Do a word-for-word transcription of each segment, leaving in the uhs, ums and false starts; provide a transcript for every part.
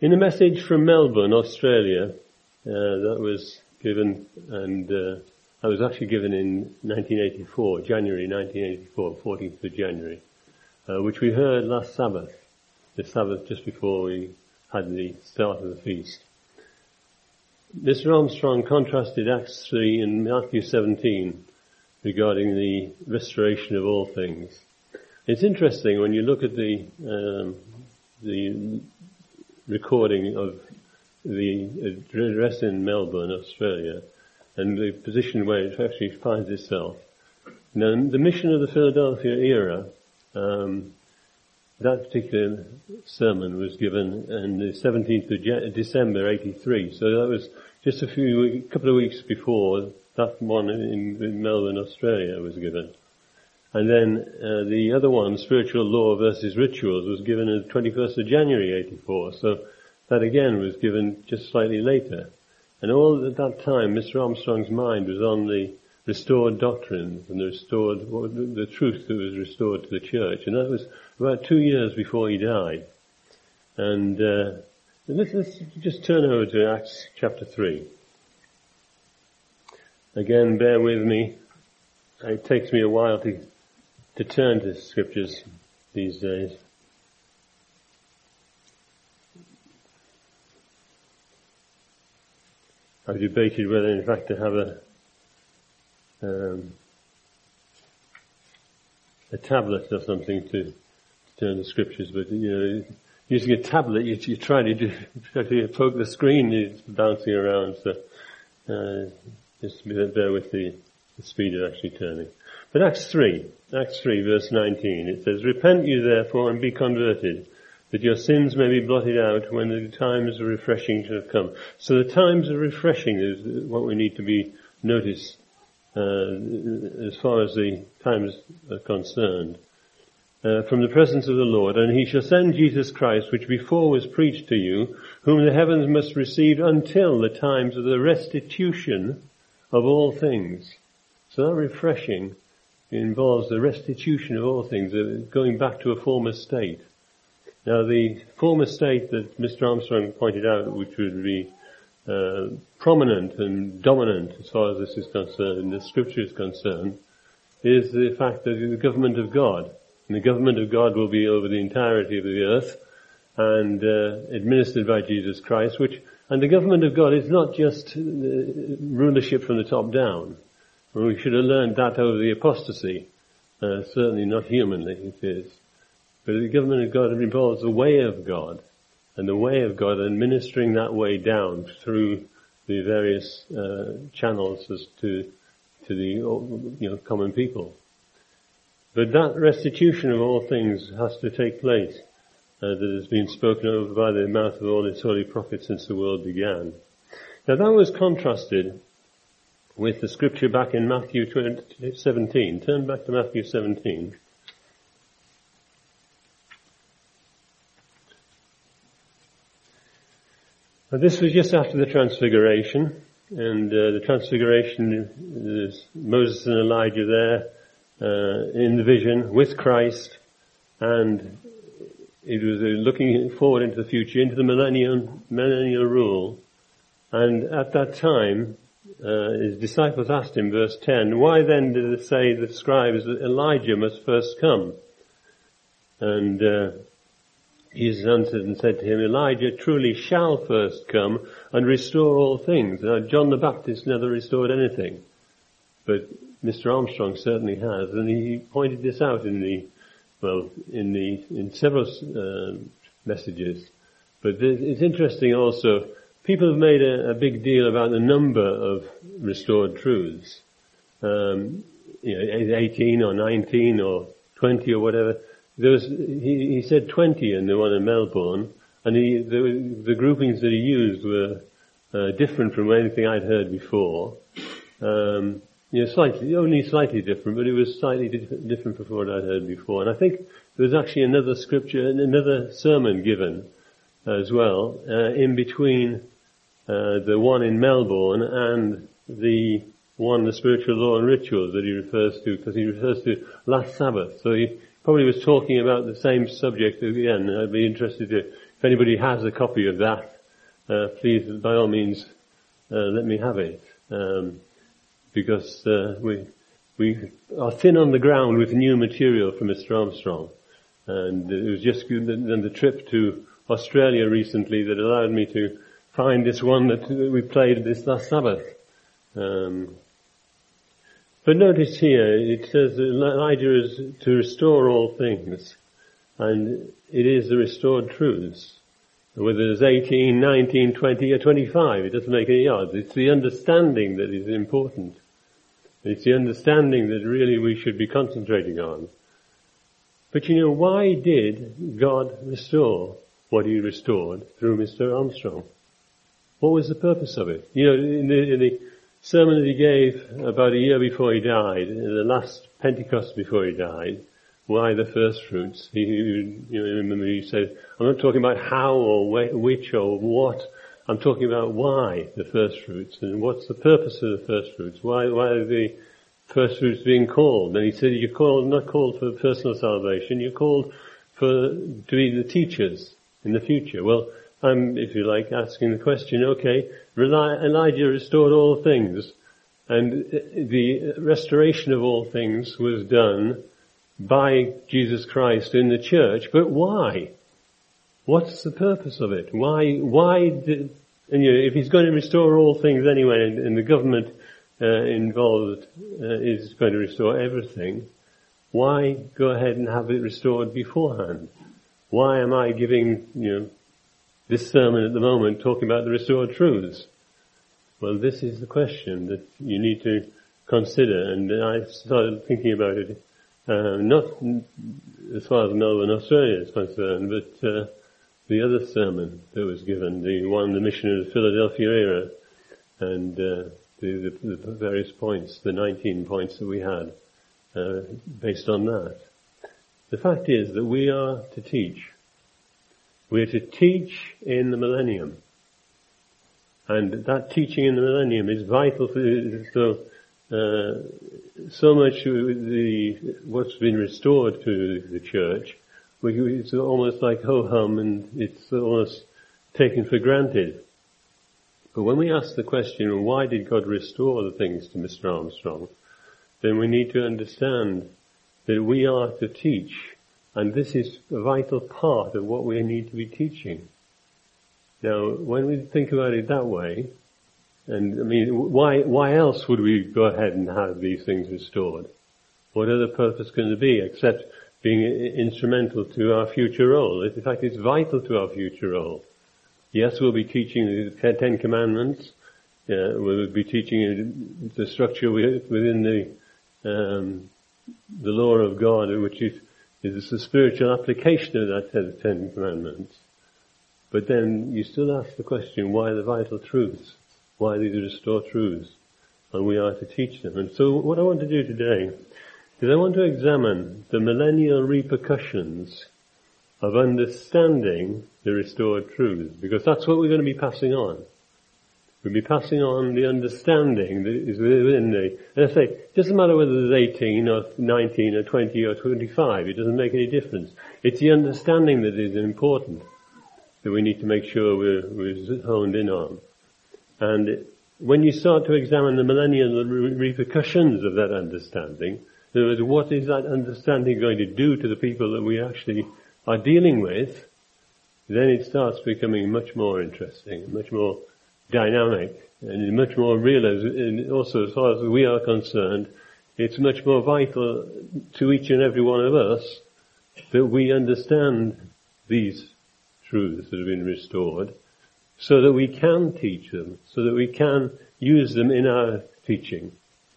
In a message from Melbourne, Australia, uh, that was given, and uh, that was actually given in nineteen eighty-four, January nineteen eighty-four, fourteenth of January, uh, which we heard last Sabbath, the Sabbath just before we had the start of the feast. Mister Armstrong contrasted Acts three and Matthew seventeen regarding the restoration of all things. It's interesting when you look at the um, the recording of the address in Melbourne, Australia, and the position where it actually finds itself. Now, the mission of the Philadelphia era, um, that particular sermon was given on the seventeenth of December eighty-three, so that was just a few, a couple of weeks before that one in, in Melbourne, Australia was given. And then uh, the other one, Spiritual Law versus Rituals, was given on the twenty-first of January eighty-four, so that again was given just slightly later. And all at that time, Mister Armstrong's mind was on the restored doctrines and the restored, the truth that was restored to the church. And that was about two years before he died. And uh, let's, let's just turn over to Acts chapter three. Again, bear with me. It takes me a while to, to turn to scriptures these days. I've debated whether, in fact, to have a um, a tablet or something to, to turn to scriptures, but you know, using a tablet, you, you try to do, try to poke the screen, it's bouncing around. So uh, just bear with the, the speed of actually turning. But Acts three, Acts three, verse nineteen, it says, "Repent you therefore and be converted, that your sins may be blotted out when the times of refreshing shall have come." So the times of refreshing is what we need to be noticed uh, as far as the times are concerned. Uh, from the presence of the Lord, "And he shall send Jesus Christ, which before was preached to you, whom the heavens must receive until the times of the restitution of all things." So that refreshing involves the restitution of all things, uh, going back to a former state. Now, the former state that Mister Armstrong pointed out, which would be uh, prominent and dominant as far as this is concerned, the Scripture is concerned, is the fact that the government of God, and the government of God will be over the entirety of the earth and uh, administered by Jesus Christ. Which, and the government of God is not just uh, rulership from the top down. Well, we should have learned that over the apostasy. Uh, certainly not humanly, it is. But the government of God involves the way of God, and the way of God administering that way down through the various uh, channels as to to the you know common people. But that restitution of all things has to take place, uh, that has been spoken over by the mouth of all its holy prophets since the world began. Now that was contrasted with the scripture back in Matthew seventeen. Turn back to Matthew seventeen. Now, this was just after the Transfiguration, and uh, the Transfiguration, there's Moses and Elijah there uh, in the vision with Christ, and it was uh, looking forward into the future, into the millennium, millennial rule. And at that time, uh, his disciples asked him, verse ten, "Why then did it say the scribes that Elijah must first come?" And uh, Jesus answered and said to him, "Elijah truly shall first come and restore all things." Now, John the Baptist never restored anything, but Mister Armstrong certainly has, and he pointed this out in the, well, in the, in several uh, messages. But it's interesting also, people have made a, a big deal about the number of restored truths. Um, you know, eighteen or nineteen or twenty or whatever. There was, he, he said twenty in the one in Melbourne, and he, the, the groupings that he used were uh, different from anything I'd heard before. Um, you know, slightly, only slightly different, but it was slightly di- different from what I'd heard before. And I think there was actually another scripture, another sermon given as well, uh, in between uh, the one in Melbourne and the one, the Spiritual Law and Rituals, that he refers to, because he refers to last Sabbath. So he probably was talking about the same subject again. I'd be interested to if anybody has a copy of that, uh, please, by all means, uh, let me have it. Um, because uh, we we are thin on the ground with new material from Mister Armstrong. And it was just then the trip to Australia recently that allowed me to find this one that we played this last Sabbath. Um, but notice here, it says that Elijah is to restore all things. And it is the restored truths. Whether it's eighteen, nineteen, twenty or twenty-five, it doesn't make any odds. It's the understanding that is important. It's the understanding that really we should be concentrating on. But you know, why did God restore what He restored through Mister Armstrong? What was the purpose of it? You know, in the, in the sermon that he gave about a year before he died, in the last Pentecost before he died, why the first fruits? He, you know, remember he said, I'm not talking about how or which or what. I'm talking about why the first fruits and what's the purpose of the first fruits. Why, why are the first fruits being called? And he said, you're called, not called for personal salvation, you're called for, to be the teachers in the future. Well, I'm, if you like, asking the question, okay, Elijah restored all things, and the restoration of all things was done by Jesus Christ in the church, but why? What's the purpose of it? Why, why did, and you know, if he's going to restore all things anyway, and, and the government uh, involved uh, is going to restore everything, why go ahead and have it restored beforehand? Why am I giving, you know, this sermon at the moment talking about the restored truths? Well, this is the question that you need to consider, and I started thinking about it, uh, not as far as Melbourne, Australia is concerned, but uh, the other sermon that was given, the one, the mission of the Philadelphia era, and uh, the, the, the various points, the nineteen points that we had, uh, based on that. The fact is that we are to teach. We are to teach in the millennium. And that teaching in the millennium is vital for, so, uh, so much the, what's been restored to the church, it's almost like ho-hum and it's almost taken for granted. But when we ask the question, why did God restore the things to Mister Armstrong, then we need to understand that we are to teach, and this is a vital part of what we need to be teaching. Now, when we think about it that way, and I mean, why, why else would we go ahead and have these things restored? What other purpose can there be except being instrumental to our future role? In fact, it's vital to our future role. Yes, we'll be teaching the Ten Commandments. Uh, we'll be teaching the structure within the um, the law of God, which is is the spiritual application of that Ten Commandments. But then you still ask the question, why the vital truths? Why these restored truths? And we are to teach them. And so what I want to do today is I want to examine the millennial repercussions of understanding the restored truths, because that's what we're going to be passing on. We'll be passing on the understanding that is within the, and I say, it doesn't matter whether there's eighteen or nineteen or twenty or twenty-five, it doesn't make any difference. It's the understanding that is important, that we need to make sure we're, we're honed in on. And when you start to examine the millennial repercussions of that understanding, in other words, what is that understanding going to do to the people that we actually are dealing with, then it starts becoming much more interesting, much more dynamic, and much more real. And also, as far as we are concerned, it's much more vital to each and every one of us that we understand these truths that have been restored, so that we can teach them, so that we can use them in our teaching.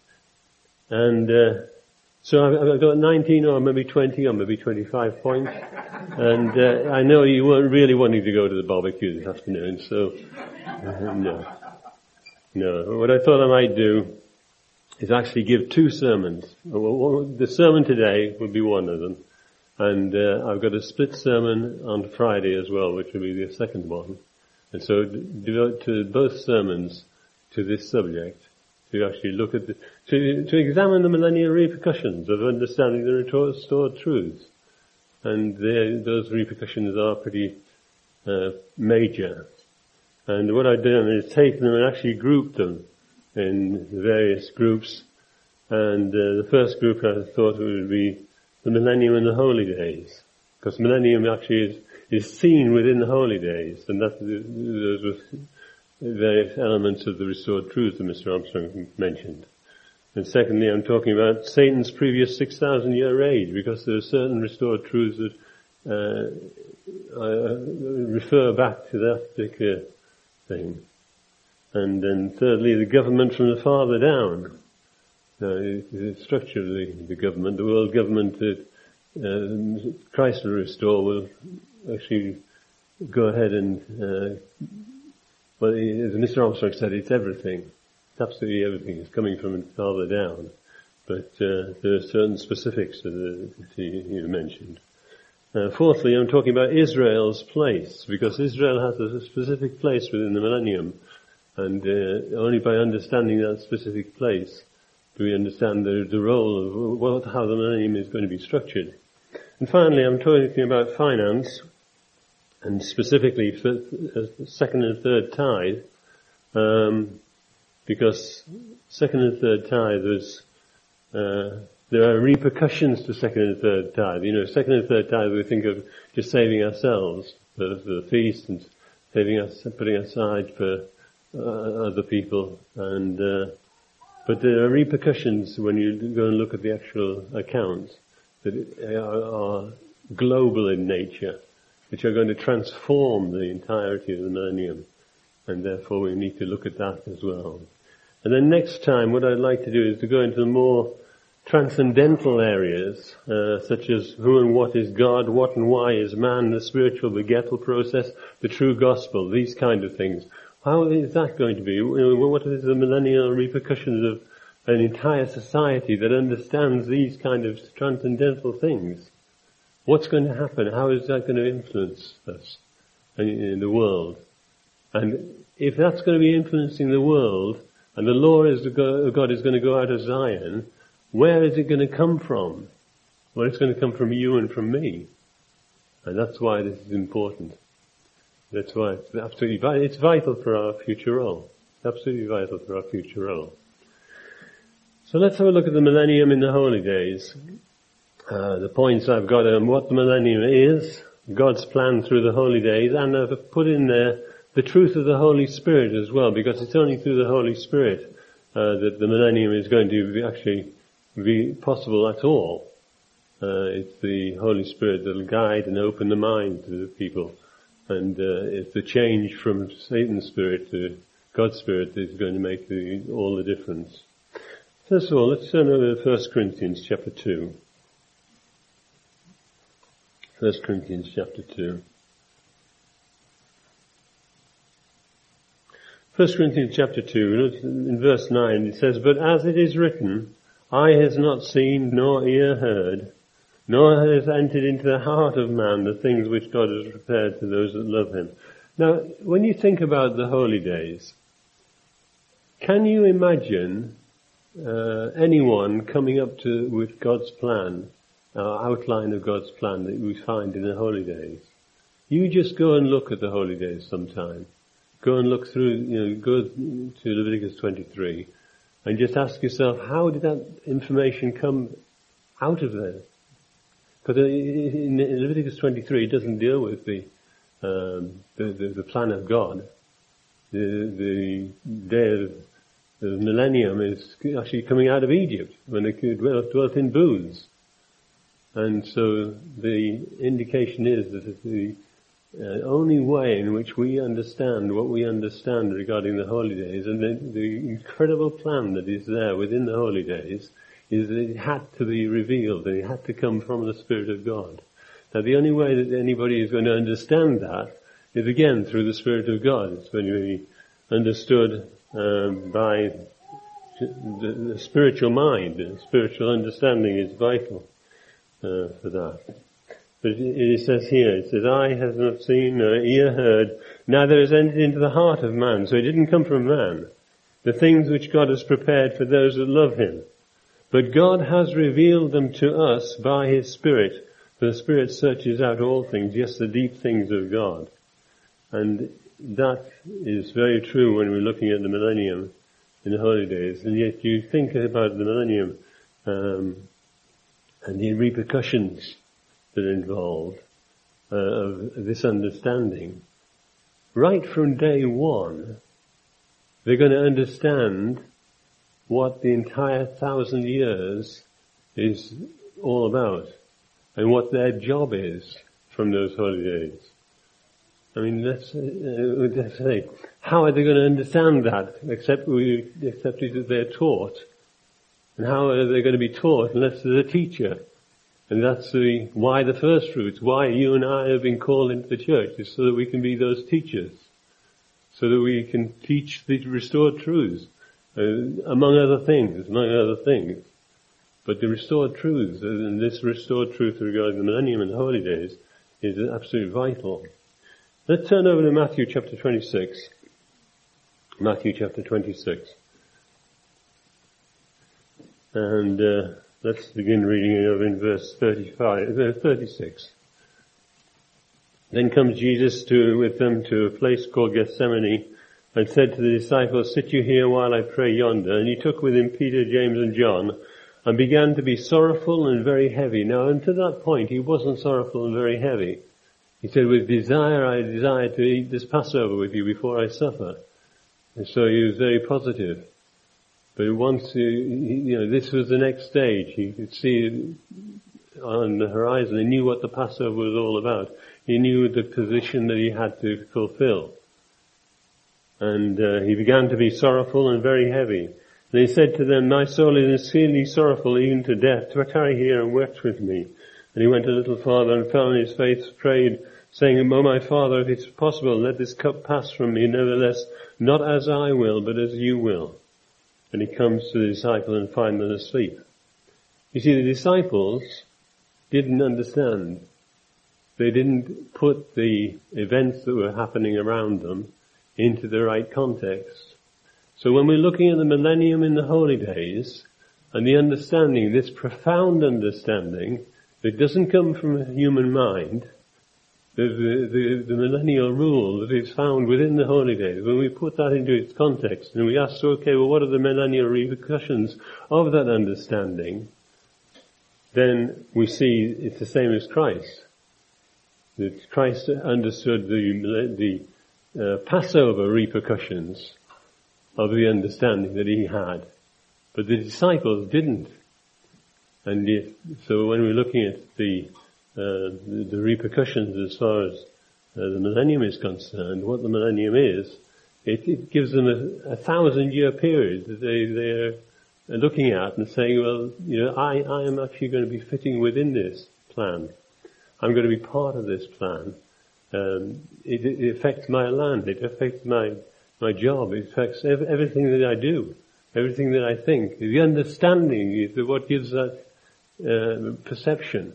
And uh, so I've, I've got nineteen or maybe twenty or maybe twenty-five points, and uh, I know you weren't really wanting to go to the barbecue this afternoon, so uh, no. No, what I thought I might do is actually give two sermons. The sermon today will be one of them, and uh, I've got a split sermon on Friday as well, which will be the second one. And so devote to both sermons to this subject, to actually look at the, to, to examine the millennial repercussions of understanding the restored truths. And those repercussions are pretty uh, major. And what I've done is taken them and actually grouped them in various groups. And uh, the first group I thought would be the millennium and the holy days. Because millennium actually is, is seen within the holy days. And that, those were various elements of the restored truth that Mister Armstrong mentioned. And secondly, I'm talking about Satan's previous six thousand year age, because there are certain restored truths that uh, uh, refer back to that particular thing. And then thirdly, the government from the father down. Uh, the structure of the, the government, the world government that uh, Christ will restore will actually go ahead and, uh, well, as Mister Armstrong said, it's everything. Absolutely everything is coming from the father down. But uh, there are certain specifics that, uh, that you mentioned. Uh, fourthly, I'm talking about Israel's place, because Israel has a specific place within the millennium, and uh, only by understanding that specific place do we understand the, the role of what, how the millennium is going to be structured. And finally, I'm talking about finance, and specifically for uh, second and third tithe, um, because second and third tithe is, uh, there are repercussions to second and third tithe. You know, second and third tithe we think of just saving ourselves for, for the feast and saving us, putting aside for uh, other people. And uh, but there are repercussions when you go and look at the actual accounts that are, are global in nature, which are going to transform the entirety of the millennium. And therefore we need to look at that as well. And then next time what I'd like to do is to go into the more transcendental areas, uh, such as who and what is God, what and why is man, the spiritual begettal process, the true gospel, these kind of things. How is that going to be? What is the millennial repercussions of an entire society that understands these kind of transcendental things? What's going to happen? How is that going to influence us in, in the world? And if that's going to be influencing the world, and the law is of God is going to go out of Zion, where is it going to come from? Well, it's going to come from you and from me. And that's why this is important. That's why it's absolutely vital. It's vital for our future role. It's absolutely vital for our future role. So let's have a look at the millennium in the holy days. Uh, the points I've got on what the millennium is, God's plan through the holy days, and I've put in there the truth of the Holy Spirit as well, because it's only through the Holy Spirit uh, that the millennium is going to be actually be possible at all. Uh, it's the Holy Spirit that will guide and open the mind to the people, and uh, it's the change from Satan's spirit to God's spirit that is going to make the, all the difference. First of all, let's turn over to First Corinthians chapter two. First Corinthians chapter two. First Corinthians chapter two, in verse nine, it says, "But as it is written, eye has not seen, nor ear heard, nor has entered into the heart of man the things which God has prepared to those that love him." Now, when you think about the holy days, can you imagine uh, anyone coming up to with God's plan, uh, outline of God's plan that we find in the holy days? You just go and look at the holy days sometime. Go and look through, you know, go to Leviticus twenty-three and just ask yourself, how did that information come out of there? Because in Leviticus twenty-three, it doesn't deal with the, um, the, the, the plan of God. The, the day of the millennium is actually coming out of Egypt when they dwelt in booths. And so the indication is that the Uh, only way in which we understand what we understand regarding the holy days, and the, the incredible plan that is there within the holy days, is that it had to be revealed, and it had to come from the Spirit of God. Now, the only way that anybody is going to understand that is, again, through the Spirit of God. It's going to be understood um, by the, the spiritual mind. The spiritual understanding is vital uh, for that. But it says here, it says, "Eye has not seen, nor ear heard, neither has entered into the heart of man." So it didn't come from man. "The things which God has prepared for those that love him. But God has revealed them to us by his Spirit. For the Spirit searches out all things, yes, the deep things of God." And that is very true when we're looking at the millennium in the holy days. And yet you think about the millennium um, and the repercussions that are involved uh, of this understanding. Right from day one, they're going to understand what the entire thousand years is all about and what their job is from those holy days. I mean, let's, uh, let's say, how are they going to understand that except we, except that they're taught? And how are they going to be taught unless there's a teacher? And that's the, why the first fruits, why you and I have been called into the church, is so that we can be those teachers. So that we can teach the restored truths, uh, among other things, among other things. But the restored truths, and this restored truth regarding the millennium and the holy days, is absolutely vital. Let's turn over to Matthew chapter twenty-six. Matthew chapter twenty-six. And uh, let's begin reading over in verse thirty-five, uh, thirty-six. Then comes Jesus to, with them to a place called Gethsemane, and said to the disciples, "Sit you here while I pray yonder." And he took with him Peter, James and John, and began to be sorrowful and very heavy. Now, unto that point, he wasn't sorrowful and very heavy. He said, "With desire I desire to eat this Passover with you before I suffer." And so he was very positive. But once, he, you know, this was the next stage. He could see on the horizon. He knew what the Passover was all about. He knew the position that he had to fulfill. And uh, he began to be sorrowful and very heavy. And he said to them, "My soul is exceedingly sorrowful, even to death. Tarry here and watch with me." And he went a little farther and fell on his face, prayed, saying, "O my Father, if it's possible, let this cup pass from me. Nevertheless, not as I will, but as you will." And he comes to the disciples and finds them asleep. You see, the disciples didn't understand. They didn't put the events that were happening around them into the right context. So when we're looking at the millennium in the holy days, and the understanding, this profound understanding, that doesn't come from a human mind, the, the, the, the millennial rule that is found within the holy days, when we put that into its context, and we ask, okay, well, what are the millennial repercussions of that understanding? Then we see it's the same as Christ. That Christ understood the, the uh, Passover repercussions of the understanding that he had. But the disciples didn't. And yet, so when we're looking at the, uh, the, the repercussions as far as uh, the millennium is concerned, what the millennium is, it, it gives them a, a thousand year period that they, they're looking at and saying, well, you know, I, I am actually going to be fitting within this plan. I'm going to be part of this plan. Um, it, it affects my land. It affects my my job. It affects ev- everything that I do, everything that I think. The understanding is what gives that uh, perception,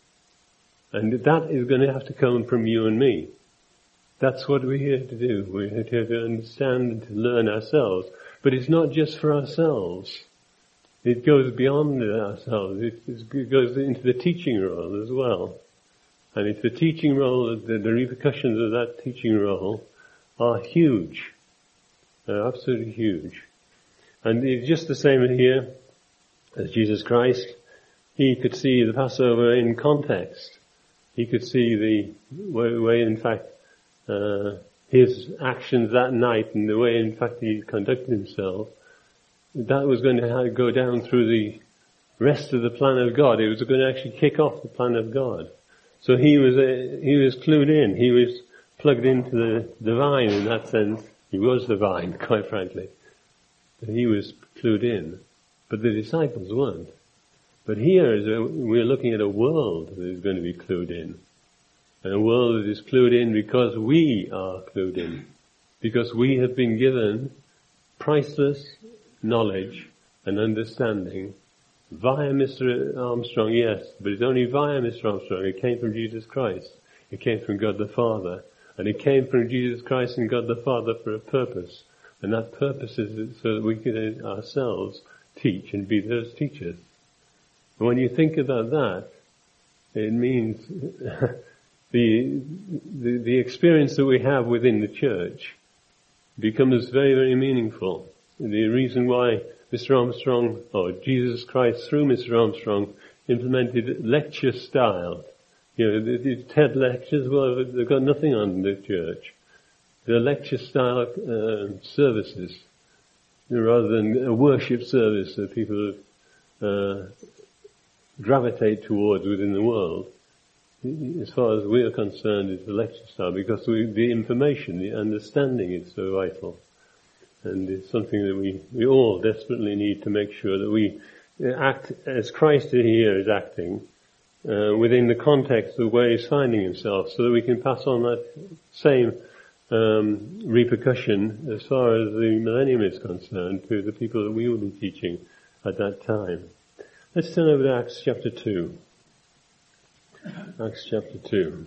and that is going to have to come from you and me. That's what we're here to do. We're here to understand and to learn ourselves. But it's not just for ourselves. It goes beyond ourselves. It, it goes into the teaching role as well. And it's the teaching role, the, the repercussions of that teaching role are huge. They're absolutely huge. And it's just the same here as Jesus Christ. He could see the Passover in context. He could see the way, way in fact, uh, his actions that night and the way in fact he conducted himself, that was going to go down through the rest of the plan of God. It was going to actually kick off the plan of God. So he was a, he was clued in. He was plugged into the, the vine in that sense. He was the vine, quite frankly. But he was clued in. But the disciples weren't. But here is a, we're looking at a world that is going to be clued in. And a world that is clued in because we are clued in. Because we have been given priceless knowledge and understanding via Mister Armstrong, yes, but it's only via Mister Armstrong. It came from Jesus Christ. It came from God the Father. And it came from Jesus Christ and God the Father for a purpose. And that purpose is so that we can ourselves teach and be those teachers. And when you think about that, it means the, the, the experience that we have within the church becomes very, very meaningful. The reason why Mister Armstrong, or Jesus Christ through Mister Armstrong, implemented lecture style. You know, the, the TED lectures, well, they've got nothing on the church. They're lecture style uh, services, rather than a worship service that people uh, gravitate towards within the world. As far as we are concerned, it's the lecture style, because we, the information, the understanding is so vital. And it's something that we, we all desperately need to make sure that we act as Christ here is acting, uh, within the context of where he's finding himself, so that we can pass on that same um, repercussion as far as the millennium is concerned to the people that we will be teaching at that time. Let's turn over to Acts chapter two. Acts chapter two.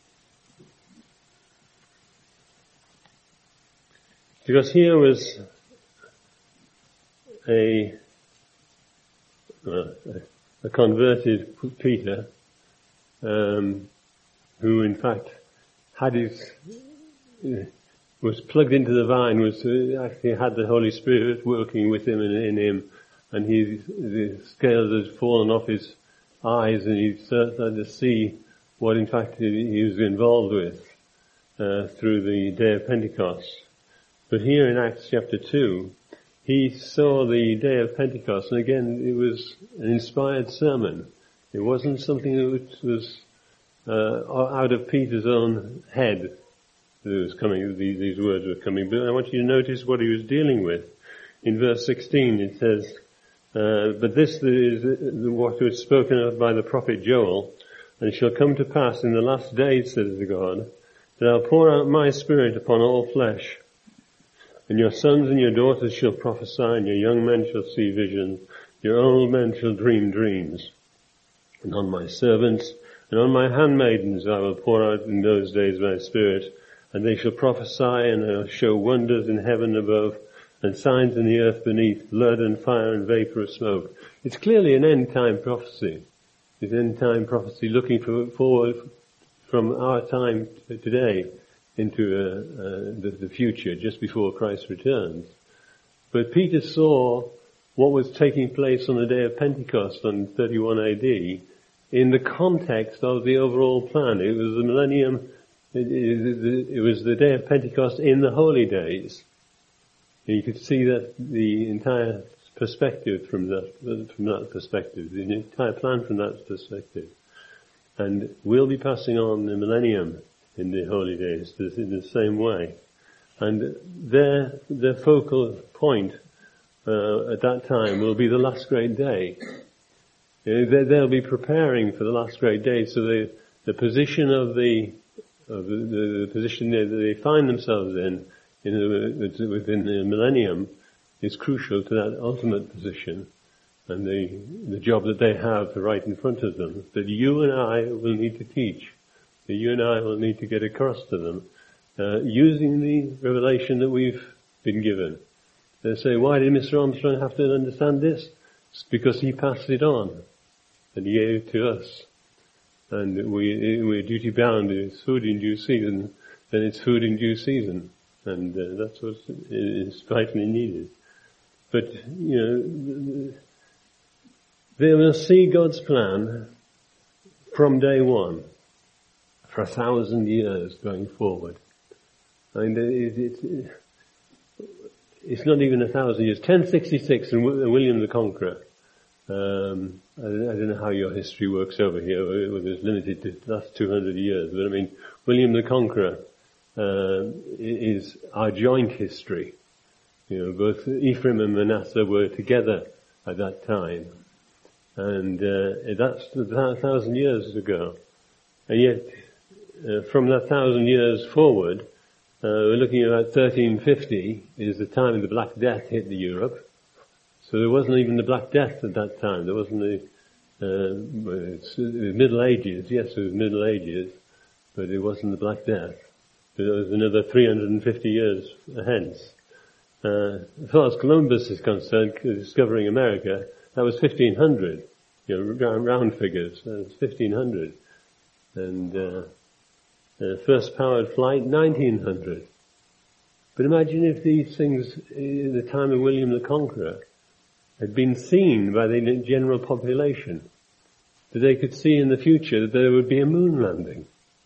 Because here was a, uh, a converted Peter, um, who in fact had his, uh, was plugged into the vine, was uh, actually had the Holy Spirit working with him and in him, and he, the scales had fallen off his eyes, and he started to see what in fact he was involved with uh, through the day of Pentecost. But here in Acts chapter two, he saw the day of Pentecost, and again it was an inspired sermon. It wasn't something that was uh, out of Peter's own head that was coming, these, these words were coming. But I want you to notice what he was dealing with. In verse sixteen it says, Uh, but this is what was spoken of by the prophet Joel, and it shall come to pass in the last days, says the God, that I'll pour out my spirit upon all flesh, and your sons and your daughters shall prophesy, and your young men shall see visions, your old men shall dream dreams. And on my servants and on my handmaidens I will pour out in those days my spirit, and they shall prophesy, and I'll show wonders in heaven above, and signs in the earth beneath, blood and fire and vapor of smoke. It's clearly an end-time prophecy. It's an end-time prophecy looking for, forward from our time today into uh, uh, the, the future, just before Christ returns. But Peter saw what was taking place on the day of Pentecost on thirty-one A D in the context of the overall plan. It was the millennium, it, it, it was the day of Pentecost in the holy days. You could see that the entire perspective from that, from that perspective, the entire plan from that perspective. And we'll be passing on the millennium in the holy days in the same way. And their, their focal point, uh, at that time will be the last great day. You know, they'll be preparing for the last great day, so the, the position of the, of the, the, the position that they find themselves in, in the, within the millennium is crucial to that ultimate position and the, the job that they have right in front of them, that you and I will need to teach, that you and I will need to get across to them, uh, using the revelation that we've been given. They say, why did Mister Armstrong have to understand this? It's because he passed it on and he gave it to us. And we, we're duty bound. It's food in due season, then it's food in due season. And uh, that's what is vitally needed. But, you know, they will see God's plan from day one for a thousand years going forward. I mean, it, it, it, it's not even a thousand years. ten sixty-six and William the Conqueror. Um, I, don't, I don't know how your history works over here, whether it's limited to the last two hundred years. But I mean, William the Conqueror Uh, is our joint history. You know, both Ephraim and Manasseh were together at that time. And uh, that's a thousand years ago. And yet, uh, from that thousand years forward, uh, we're looking at about thirteen fifty is the time the Black Death hit the Europe. So there wasn't even the Black Death at that time. There wasn't the uh, it's, it was Middle Ages. Yes, it was Middle Ages, but it wasn't the Black Death. It was another three hundred fifty years hence. Uh, as far as Columbus is concerned, discovering America, that was fifteen hundred. You know, round, round figures. That was fifteen hundred. And, uh, Uh, first powered flight, nineteen hundred. But imagine if these things, in the time of William the Conqueror, had been seen by the general population, that they could see in the future that there would be a moon landing.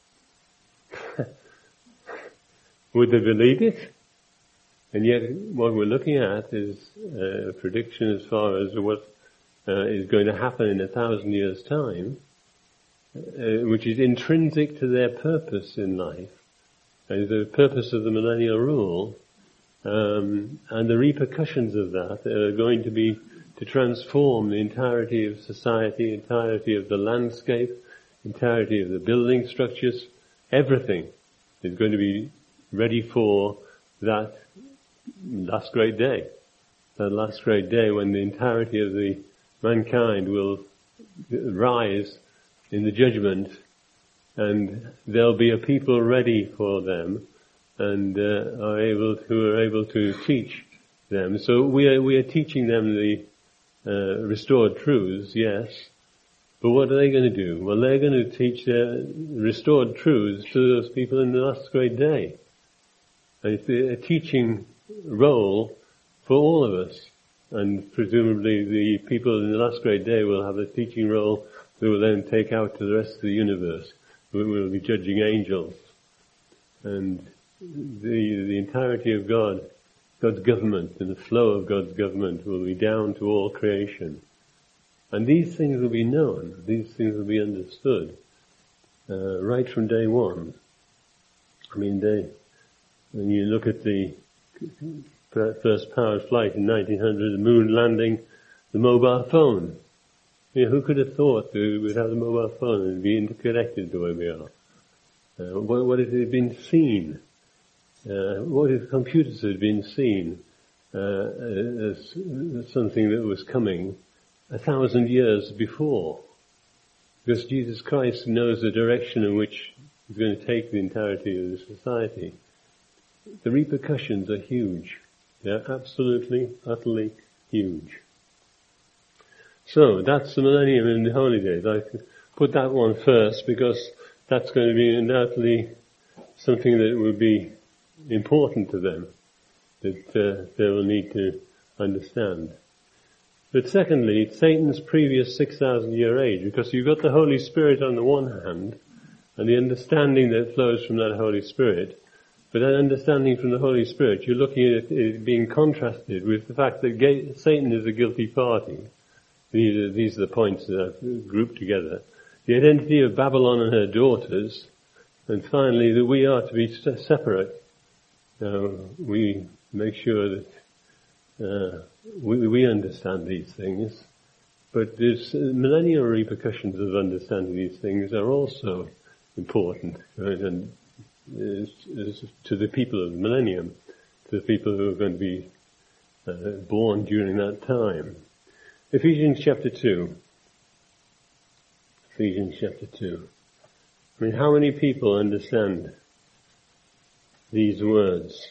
Would they believe it? And yet what we're looking at is a prediction as far as what uh, is going to happen in a thousand years' time, uh, which is intrinsic to their purpose in life, and the purpose of the millennial rule, um, and the repercussions of that are going to be to transform the entirety of society, entirety of the landscape, entirety of the building structures. Everything is going to be ready for that last great day. That last great day when the entirety of the mankind will rise in the judgment, and there'll be a people ready for them, and uh, are able who are able to teach them. So we are we are teaching them the uh, restored truths, yes. But what are they going to do? Well, they're going to teach their restored truths to those people in the last great day. And it's a teaching role for all of us. And presumably the people in the last great day will have a teaching role that will then take out to the rest of the universe. We will be judging angels. And the, the entirety of God, God's government and the flow of God's government will be down to all creation. And these things will be known, these things will be understood, uh, right from day one. I mean, they, when you look at the first powered flight in nineteen hundred, the moon landing, the mobile phone. You know, who could have thought that we would have the mobile phone and be interconnected the way we are? Uh, what, what if it had been seen? Uh, what if computers had been seen uh, as, as something that was coming a thousand years before? Because Jesus Christ knows the direction in which He's going to take the entirety of the society. The repercussions are huge. They're absolutely, utterly huge. So, that's the millennium and the holy days. I put that one first because that's going to be undoubtedly something that will be important to them, that uh, they will need to understand. But secondly, Satan's previous six thousand year age, because you've got the Holy Spirit on the one hand, and the understanding that flows from that Holy Spirit. But that understanding from the Holy Spirit, you're looking at it being contrasted with the fact that Satan is a guilty party. These are, these are the points that I've grouped together. The identity of Babylon and her daughters, and finally that we are to be separate. Uh, we make sure that uh, we, we understand these things, but there's uh, millennial repercussions of understanding these things are also important, right? And is, is to the people of the millennium, to the people who are going to be uh, born during that time. Ephesians chapter two. Ephesians chapter two. I mean, how many people understand these words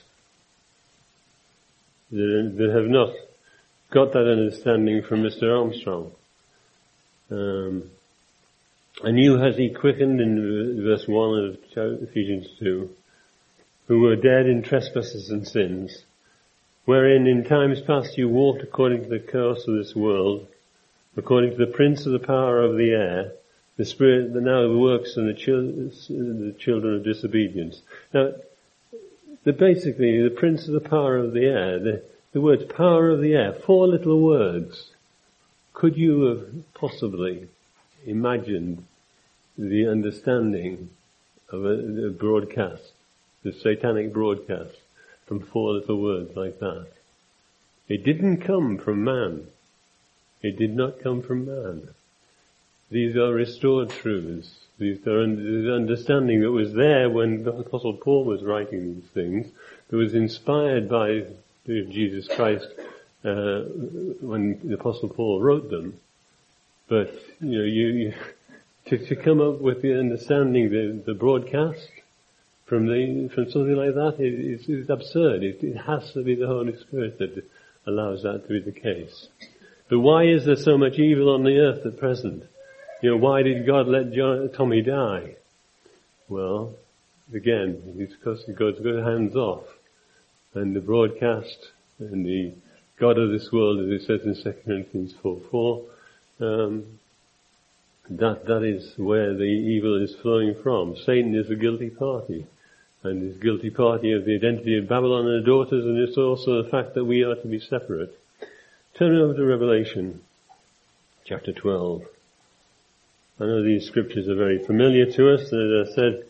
that, that have not got that understanding from Mister Armstrong? Um, and you has He quickened, in verse one of Ephesians two, who were dead in trespasses and sins, wherein in times past you walked according to the course of this world, according to the prince of the power of the air, the spirit that now works in the, chil- the children of disobedience. Now, the basically, the prince of the power of the air, the, the words power of the air, four little words. Could you have possibly imagined the understanding of a, a broadcast, the satanic broadcast, from four little words like that? It didn't come from man. It did not come from man. These are restored truths. These are the understanding that was there when the Apostle Paul was writing these things, that was inspired by Jesus Christ uh, when the Apostle Paul wrote them. But, you know, you, you to, to come up with the understanding, the, the broadcast from the from something like that, it, it's, it's absurd. It, it has to be the Holy Spirit that allows that to be the case. But why is there so much evil on the earth at present? You know, why did God let John, Tommy die? Well, again, it's because God's got hands off. And the broadcast and the God of this world, as it says in Second Corinthians four four, um, that, that is where the evil is flowing from. Satan is a guilty party. And this guilty party of the identity of Babylon and her daughters, and it's also the fact that we are to be separate. Turn over to Revelation, chapter twelve. I know these scriptures are very familiar to us, and as I said,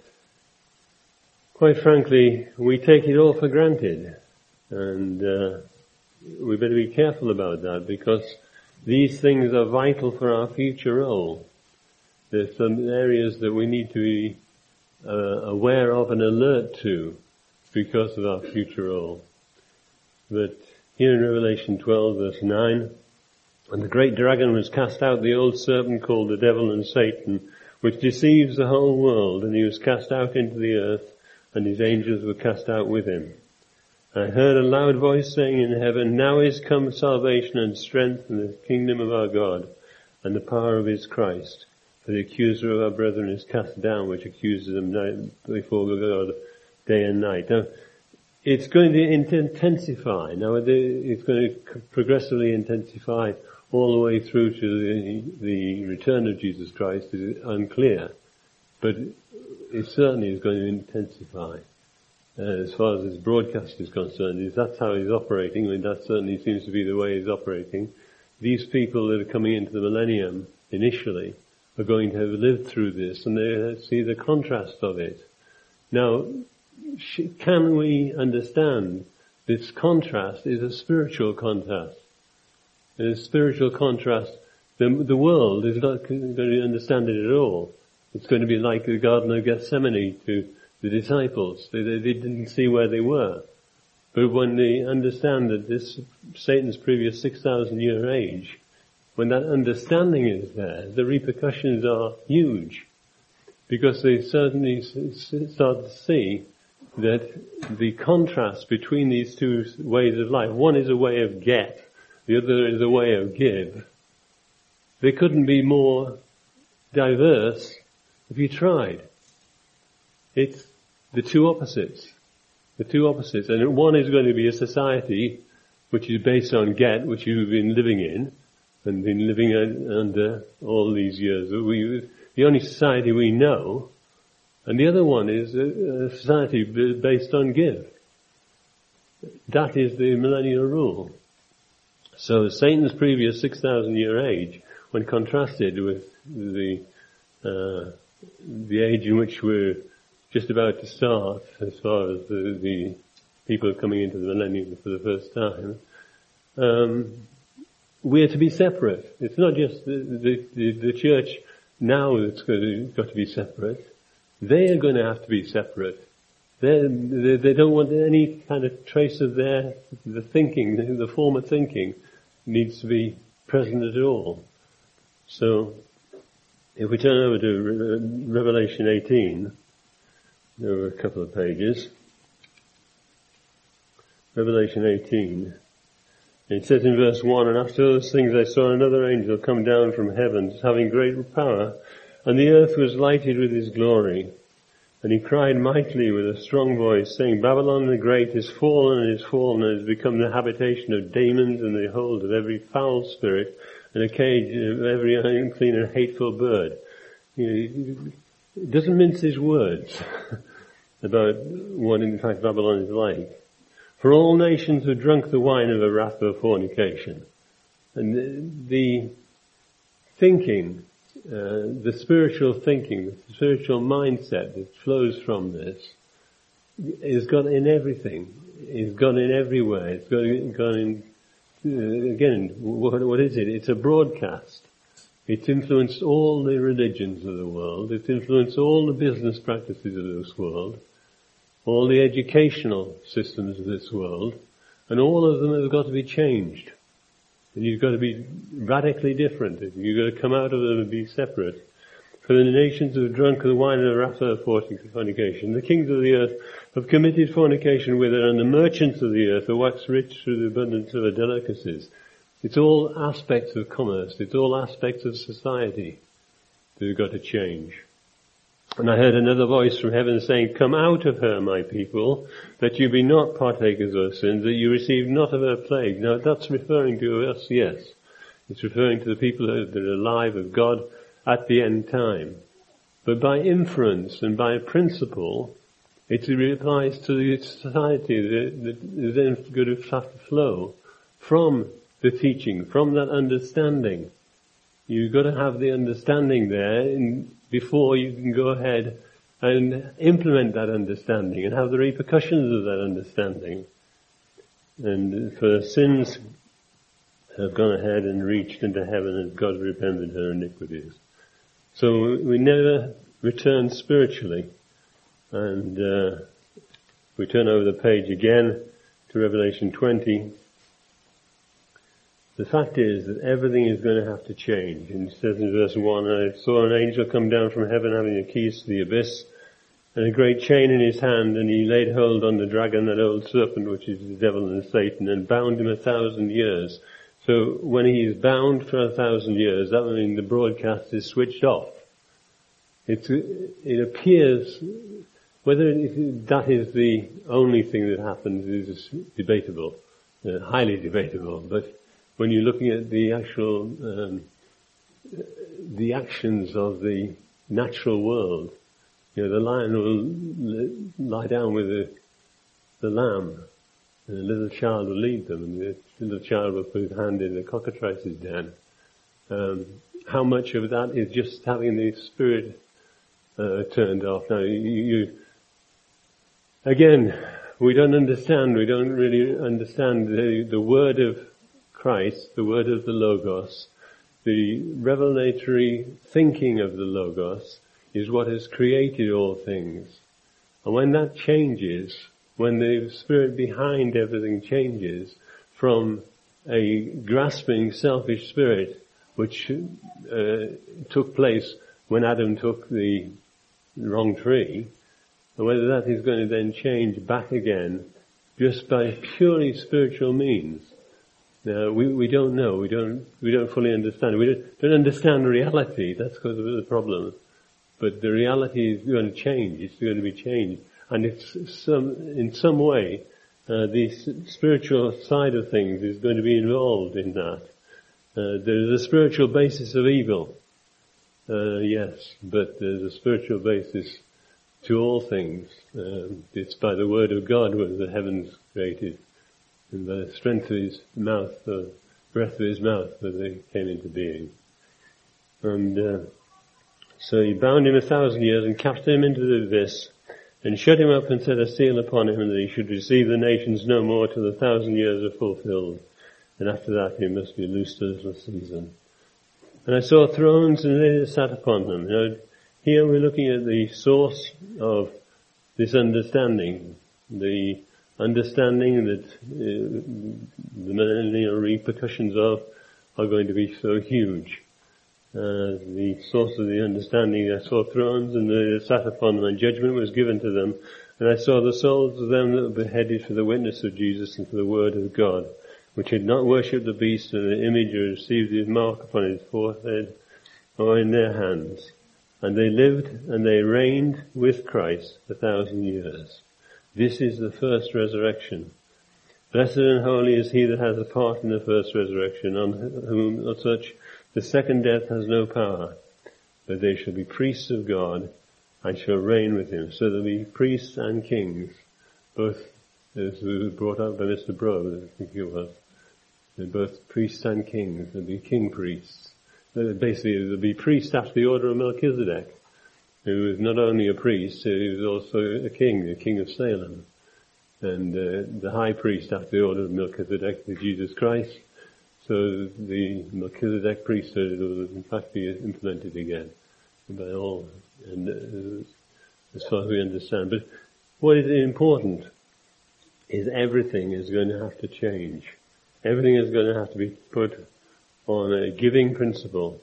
quite frankly, we take it all for granted. And uh, we better be careful about that, because these things are vital for our future role. There's some areas that we need to be uh, aware of and alert to because of our future role. But here in Revelation twelve, verse nine, and the great dragon was cast out, the old serpent called the devil and Satan, which deceives the whole world, and he was cast out into the earth, and his angels were cast out with him. I heard a loud voice saying in heaven, now is come salvation and strength and the kingdom of our God and the power of his Christ. For the accuser of our brethren is cast down, which accuses them before God day and night. Now, it's going to intensify. Now, it's going to progressively intensify all the way through to the, the return of Jesus Christ. Is unclear, but it certainly is going to intensify. Uh, as far as his broadcast is concerned, if that's how he's operating, I mean, that certainly seems to be the way he's operating. These people that are coming into the millennium initially are going to have lived through this, and they see the contrast of it. Now, can we understand this contrast is a spiritual contrast? A spiritual contrast. The, the world is not going to understand it at all. It's going to be like the Garden of Gethsemane to the disciples. They, they, they didn't see where they were. But when they understand that this Satan's previous six thousand year age, when that understanding is there, the repercussions are huge. Because they certainly start to see that the contrast between these two ways of life, one is a way of get, the other is a way of give. They couldn't be more diverse if you tried. It's the two opposites. The two opposites. And one is going to be a society which is based on get, which you've been living in, and been living under all these years. We, the only society we know, and the other one is a, a society based on give. That is the millennial rule. So Satan's previous six thousand year age, when contrasted with the uh, the age in which we're just about to start, as far as the, the people coming into the millennium for the first time, um, we're to be separate. It's not just the, the, the church now that's got to be separate. They are going to have to be separate. They, they, they don't want any kind of trace of their, the thinking, the, the former thinking needs to be present at all. So, if we turn over to Revelation eighteen, there were a couple of pages. Revelation eighteen. It says in verse one, and after those things I saw another angel come down from heaven, having great power, and the earth was lighted with his glory. And he cried mightily with a strong voice, saying, Babylon the great is fallen and is fallen and has become the habitation of demons and the hold of every foul spirit and a cage of every unclean and hateful bird. You know, he doesn't mince his words about what in fact Babylon is like. For all nations have drunk the wine of the wrath of fornication. And the, the thinking, uh, the spiritual thinking, the spiritual mindset that flows from this is gone in everything. It's gone in everywhere. It's gone, gone in, uh, again, what, what is it? It's a broadcast. It's influenced all the religions of the world. It's influenced all the business practices of this world, all the educational systems of this world, and all of them have got to be changed. And you've got to be radically different. You've got to come out of them and be separate. For the nations have drunk the wine of the wrath of fornication. The kings of the earth have committed fornication with it, and the merchants of the earth are waxed rich through the abundance of her delicacies. It's all aspects of commerce. It's all aspects of society that have got to change. And I heard another voice from heaven saying, "Come out of her, my people, that you be not partakers of her sins, that you receive not of her plague." Now that's referring to us, yes. It's referring to the people that are alive of God at the end time. But by inference and by principle, it applies to the society that is then going to have to flow from the teaching, from that understanding. You've got to have the understanding there in, before you can go ahead and implement that understanding and have the repercussions of that understanding. And for sins have gone ahead and reached into heaven, and God repented her iniquities. So we never return spiritually. And uh, we turn over the page again to Revelation twenty. The fact is that everything is going to have to change. And it says in verse one, "I saw an angel come down from heaven having the keys to the abyss, and a great chain in his hand, and he laid hold on the dragon, that old serpent, which is the devil and Satan, and bound him a thousand years." So when he is bound for a thousand years, that means the broadcast is switched off. It's, it appears, whether it, that is the only thing that happens is debatable, uh, highly debatable. But when you're looking at the actual, um, the actions of the natural world, you know, the lion will lie down with the, the lamb, and the little child will lead them, and the little child will put his hand in the cockatrice's den. Um, how much of that is just having the spirit uh, turned off? Now, you, you again, we don't understand, we don't really understand the, the word of Christ, the word of the Logos, the revelatory thinking of the Logos is what has created all things. And when that changes, when the spirit behind everything changes from a grasping, selfish spirit, which uh, took place when Adam took the wrong tree, and whether that is going to then change back again just by purely spiritual means. Now, we, we don't know, we don't, we don't fully understand. We don't, don't understand reality, that's because of the problem. But the reality is going to change, it's going to be changed. And it's some, in some way, uh, the spiritual side of things is going to be involved in that. Uh, there's a spiritual basis of evil. Uh, yes, but there's a spiritual basis to all things. Um, it's by the word of God were the heavens created, and by the strength of his mouth, the breath of his mouth, that they came into being. And uh, so he bound him a thousand years and cast him into the abyss, and shut him up and set a seal upon him, and that he should receive the nations no more till the thousand years are fulfilled. And after that he must be loosed a little season. And I saw thrones, and they that sat upon them. Now, here we're looking at the source of this understanding, the understanding that uh, the millennial repercussions of are going to be so huge. Uh, the source of the understanding, I saw thrones, and they that sat upon them, and judgment was given to them. And I saw the souls of them that were beheaded for the witness of Jesus and for the word of God, which had not worshipped the beast and the image, or received his mark upon his forehead or in their hands. And they lived and they reigned with Christ a thousand years. This is the first resurrection. Blessed and holy is he that has a part in the first resurrection, on whom on such the second death has no power. But they shall be priests of God and shall reign with him. So they'll be priests and kings, both as was brought up by Mister Broad, I think it was. They're both priests and kings. They'll be king priests. Basically, they'll be priests after the order of Melchizedek, who was not only a priest, he was also a king, the king of Salem. And uh, the high priest after the order of Melchizedek is Jesus Christ. So the Melchizedek priesthood will in fact be implemented again by all, and uh, as far as we understand. But what is important is everything is going to have to change. Everything is going to have to be put on a giving principle.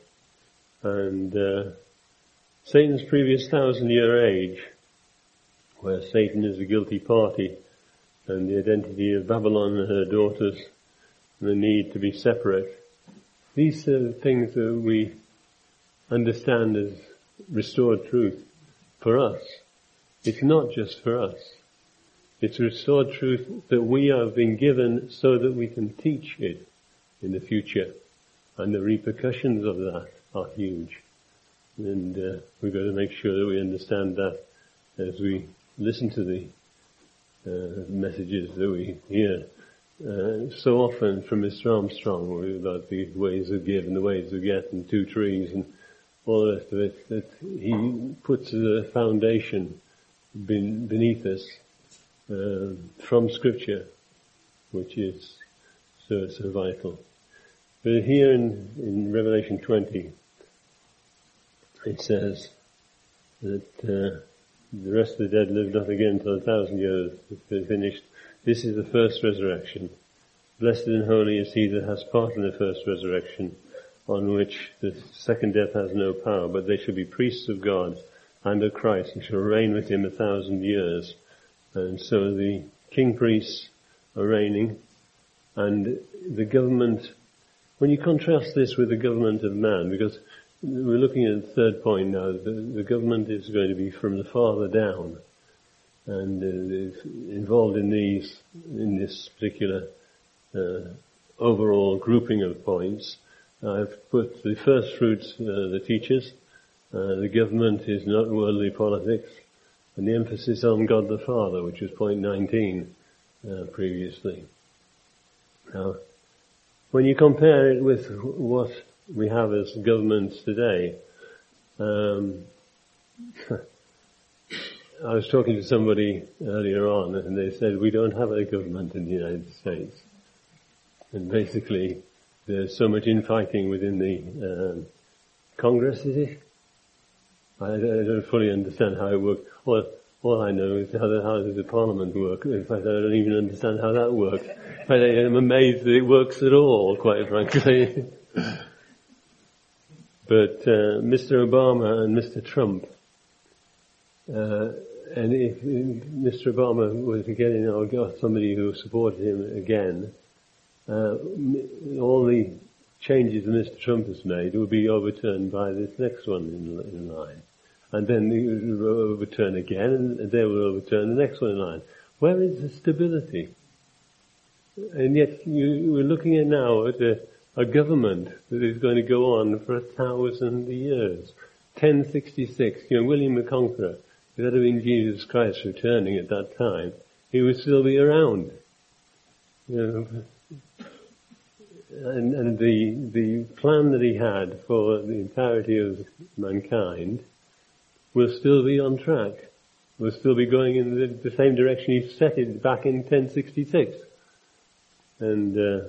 And uh, Satan's previous thousand year age, where Satan is the guilty party, and the identity of Babylon and her daughters, and the need to be separate, these are things that we understand as restored truth. for us. It's not just for us. It's restored truth that we have been given so that we can teach it in the future. And the repercussions of that are huge. And uh, we've got to make sure that we understand that as we listen to the uh, messages that we hear uh, so often from Mister Armstrong about the ways of give and the ways of get and two trees and all the rest of it, that he puts a foundation beneath us uh, from Scripture, which is so, so vital. But here in, in Revelation twenty, it says that uh, the rest of the dead lived not again until a thousand years is finished. This is the first resurrection. Blessed and holy is he that has part in the first resurrection, on which the second death has no power, but they shall be priests of God and of Christ, and shall reign with him a thousand years. And so the king priests are reigning, and the government, when you contrast this with the government of man, because we're looking at the third point now, the, the government is going to be from the father down, and uh, is involved in these, in this particular uh, overall grouping of points. I've put the first fruits, uh, the teachers, uh, the government is not worldly politics, and the emphasis on God the Father, which was point nineteen uh, previously. Now, when you compare it with what we have as governments today, um, I was talking to somebody earlier on, and they said we don't have a government in the United States, and basically there's so much infighting within the um, Congress, is it? I, I don't fully understand how it works. All, all I know is how the Houses of Parliament work. In fact, I don't even understand how that works. In fact, I'm amazed that it works at all, quite frankly. But uh, Mister Obama and Mister Trump, uh, and if, if Mister Obama was to get in or got somebody who supported him again, uh, all the changes that Mister Trump has made will be overturned by this next one in, in line. And then they will overturn again, and they will overturn the next one in line. Where is the stability? And yet you, we're looking at now at a, a government that is going to go on for a thousand years. ten sixty-six, you know, William the Conqueror, if that had been Jesus Christ returning at that time, he would still be around. You know, and, and the, the plan that he had for the entirety of mankind will still be on track. Will still be going in the, the same direction he set it back in ten sixty-six. And, uh,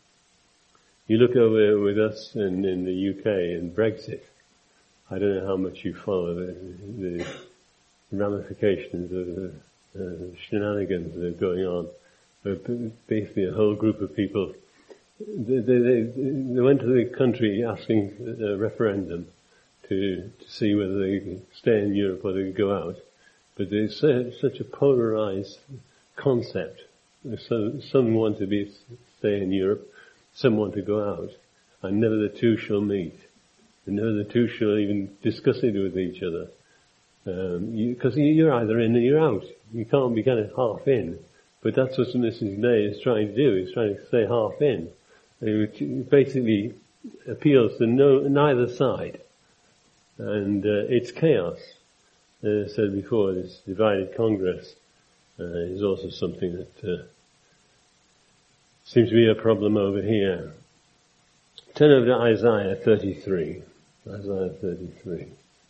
you look over with us in, in the U K and Brexit. I don't know how much you follow the, the ramifications of the uh, shenanigans that are going on. But basically a whole group of people, they, they, they went to the country asking a referendum to, to see whether they could stay in Europe or they could go out. But there's such a polarized concept. So, some want to be stay in Europe, some want to go out, and never the two shall meet. And never the two shall even discuss it with each other. Um, because you, you're either in or you're out. You can't be kind of half in. But that's what Missus May is trying to do. He's trying to stay half in. It basically appeals to no, neither side. And uh, it's chaos. As I said before, this divided Congress uh, is also something that uh, seems to be a problem over here. Turn over to Isaiah thirty-three. Isaiah thirty-three.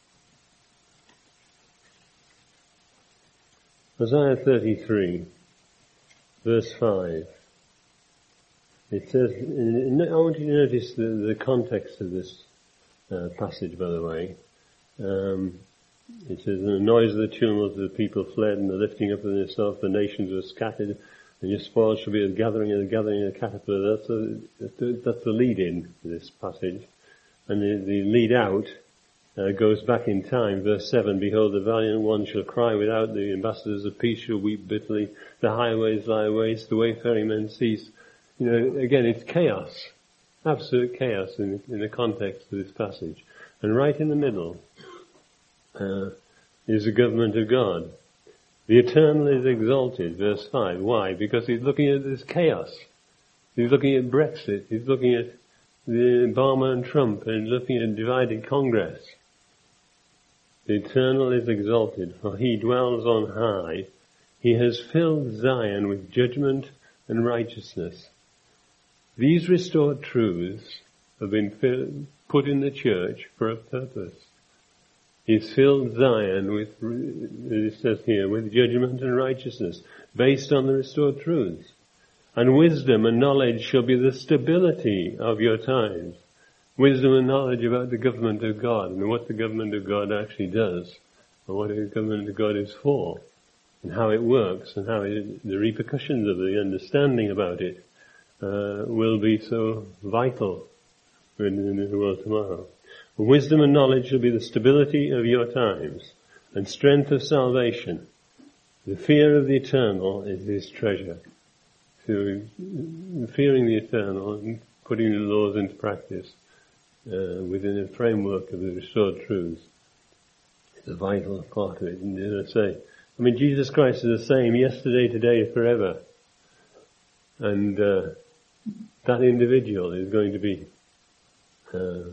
Isaiah thirty-three, verse five. It says, and I want you to notice the, the context of this uh, passage, by the way. Um, it says, and the noise of the tumult of the people fled, and the lifting up of themselves, the nations were scattered, and your spoils shall be a gathering and a gathering of the caterpillar. That's, a, that's the lead in to this passage. And the, the lead out uh, goes back in time. Verse seven, behold, the valiant one shall cry without, the ambassadors of peace shall weep bitterly, the highways lie waste, the wayfaring men cease. You know, again, it's chaos. Absolute chaos in, in the context of this passage. And right in the middle, uh, is the government of God. The eternal is exalted, verse five. Why? Because he's looking at this chaos. He's looking at Brexit. He's looking at the Obama and Trump, and looking at divided Congress. The eternal is exalted, for he dwells on high. He has filled Zion with judgment and righteousness. These restored truths have been filled, put in the church for a purpose. He's filled Zion with, it says here, with judgment and righteousness, based on the restored truths. And wisdom and knowledge shall be the stability of your times. Wisdom and knowledge about the government of God, and what the government of God actually does, and what the government of God is for, and how it works, and how it, the repercussions of the understanding about it uh, will be so vital in, in the world tomorrow. Wisdom and knowledge shall be the stability of your times, and strength of salvation. The fear of the eternal is his treasure. So, fearing the eternal and putting the laws into practice uh, within a framework of the restored truths is a vital part of it. And as I say, I mean, Jesus Christ is the same yesterday, today, forever. And uh, that individual is going to be uh,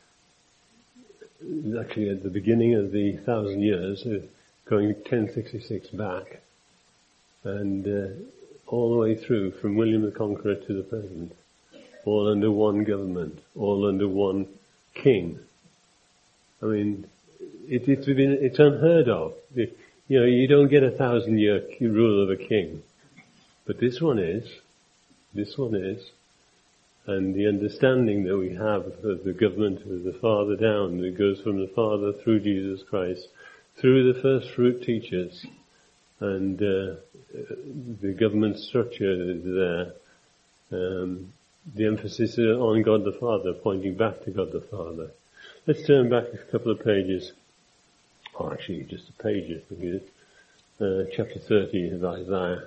actually at the beginning of the thousand years, uh, going ten sixty-six back, and uh, all the way through from William the Conqueror to the present, all under one government, all under one king. I mean, it, it's been, it's unheard of. It, you know, you don't get a thousand year rule of a king, but this one is. This one is. And the understanding that we have of the government of the Father down, that goes from the Father through Jesus Christ, through the first fruit teachers, and uh, the government structure is there. Um, the emphasis is on God the Father, pointing back to God the Father. Let's turn back a couple of pages. Oh, actually, just a page, I think it is. Uh, chapter thirty of Isaiah.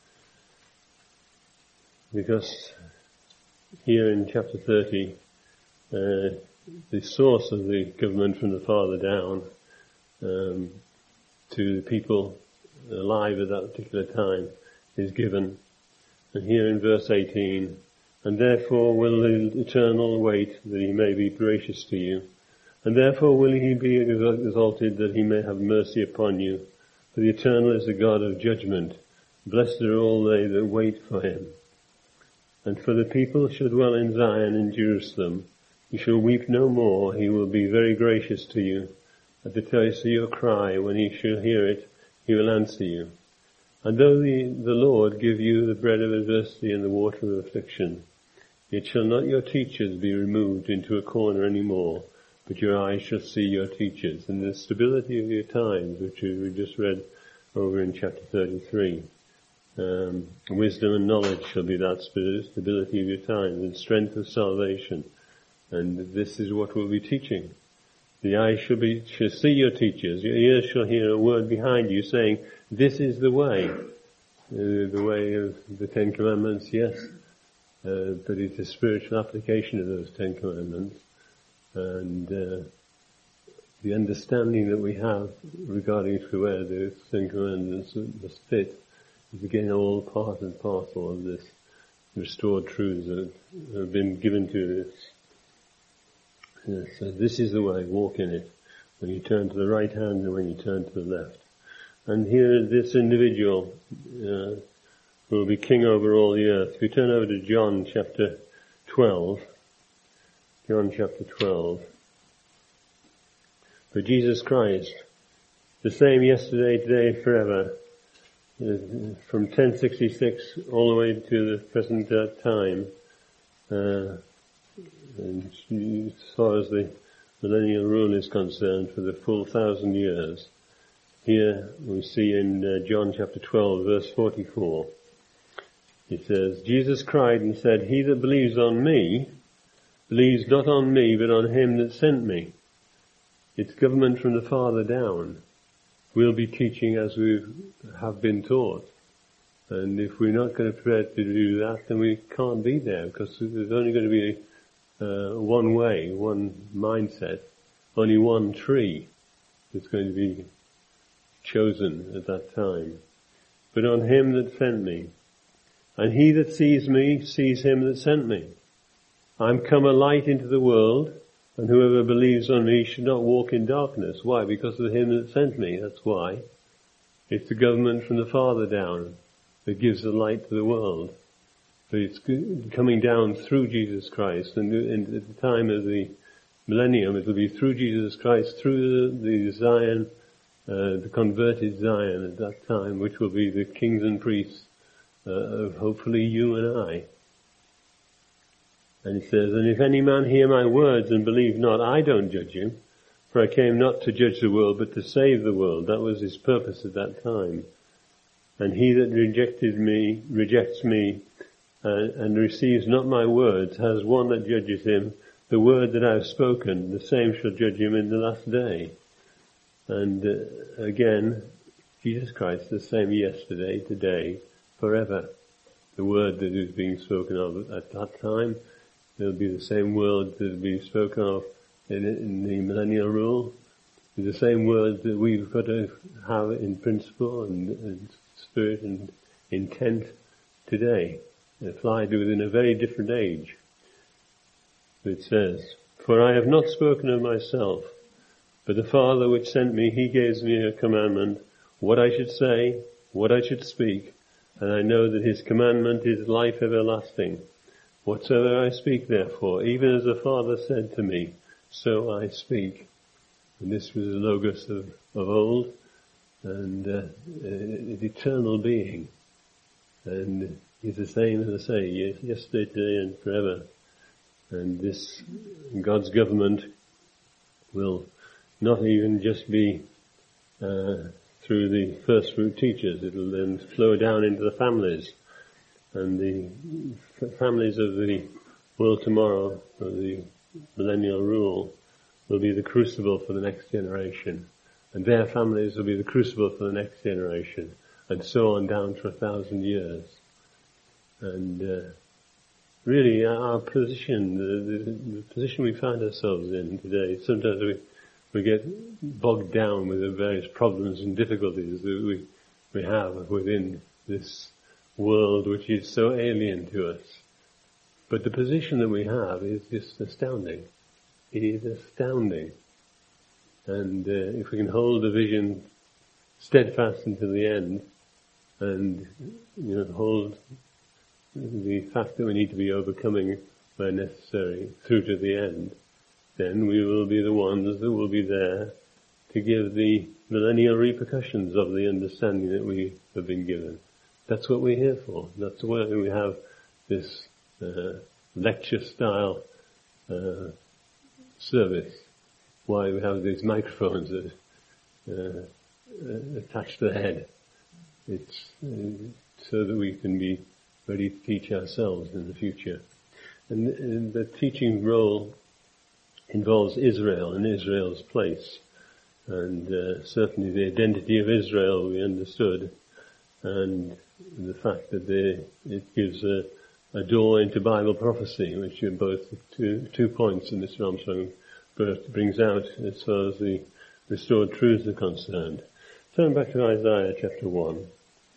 Because here in chapter thirty, uh, the source of the government from the Father down um, to the people alive at that particular time is given. And here in verse eighteen, and therefore will the eternal wait that he may be gracious to you, and therefore will he be exalted that he may have mercy upon you. For the eternal is the God of judgment. Blessed are all they that wait for him. And for the people shall dwell in Zion and Jerusalem. You shall weep no more. He will be very gracious to you. At the voice of your cry, when he shall hear it, he will answer you. And though the, the Lord give you the bread of adversity and the water of affliction, yet shall not your teachers be removed into a corner any more, but your eyes shall see your teachers. And the stability of your times, which we just read over in chapter thirty-three. Um, wisdom and knowledge shall be that stability of your times, and strength of salvation. And this is what we'll be teaching. The eyes shall be, shall see your teachers. Your ears shall hear a word behind you saying, this is the way. Uh, the way of the Ten Commandments, yes. Uh, but it's a spiritual application of those Ten Commandments. And, uh, the understanding that we have regarding to where the Ten Commandments must fit is again all part and parcel of this restored truths that have been given to us. Yes, so this is the way, walk in it. When you turn to the right hand and when you turn to the left. And here this individual uh, will be king over all the earth. If we turn over to John chapter twelve. John chapter twelve. For Jesus Christ, the same yesterday, today, forever, uh, from ten sixty-six all the way to the present uh, time, uh, and as far as the millennial rule is concerned, for the full thousand years. Here we see in uh, John chapter twelve, verse forty-four, it says, Jesus cried and said, he that believes on me, believes not on me, but on him that sent me. It's government from the Father down. We'll be teaching as we have been taught. And if we're not going to prepare to do that, then we can't be there, because there's only going to be uh, one way, one mindset, only one tree that's going to be chosen at that time, but on him that sent me. And he that sees me sees him that sent me. I'm come a light into the world, and whoever believes on me should not walk in darkness. Why? Because of him that sent me, that's why. It's the government from the Father down that gives the light to the world. So it's coming down through Jesus Christ, and at the time of the millennium it will be through Jesus Christ, through the, the Zion, uh, the converted Zion at that time, which will be the kings and priests uh, of hopefully you and I. And he says, and if any man hear my words and believe not, I don't judge him, for I came not to judge the world, but to save the world. That was his purpose at that time. And he that rejected me, rejects me, uh, and receives not my words, has one that judges him. The word that I have spoken, the same shall judge him in the last day. And uh, again, Jesus Christ, the same yesterday, today, forever. The word that is being spoken of at that time, there'll be the same word that will be spoken of in, in the millennial rule. The same word that we've got to have in principle and, and spirit and intent today, applied within a very different age. It says, for I have not spoken of myself, but the Father which sent me, he gives me a commandment, what I should say, what I should speak, and I know that his commandment is life everlasting. Whatsoever I speak therefore, even as the Father said to me, so I speak. And this was the Logos of, of old, and uh, an eternal being. And he's the same, as I say, yesterday, today, and forever. And this, God's government will not even just be uh, through the first fruit teachers. It'll then flow down into the families. And the f- families of the world tomorrow, of the millennial rule, will be the crucible for the next generation. And their families will be the crucible for the next generation. And so on down for a thousand years. And uh, really our position, the, the, the position we find ourselves in today, sometimes we, we get bogged down with the various problems and difficulties that we, we have within this world which is so alien to us. But the position that we have is just astounding. It is astounding. And uh, if we can hold the vision steadfast until the end, and you know, hold the fact that we need to be overcoming where necessary through to the end, then we will be the ones that will be there to give the millennial repercussions of the understanding that we have been given. That's what we're here for. That's why we have this uh, lecture-style uh, service. Why we have these microphones that uh, uh, attached to the head. It's uh, so that we can be ready to teach ourselves in the future. And, and the teaching role involves Israel and Israel's place. And uh, certainly the identity of Israel we understood, and the fact that they, it gives a, a door into Bible prophecy, which are both two, two points in Mister Armstrong brings out as far as the restored truths are concerned. Turn back to Isaiah chapter one.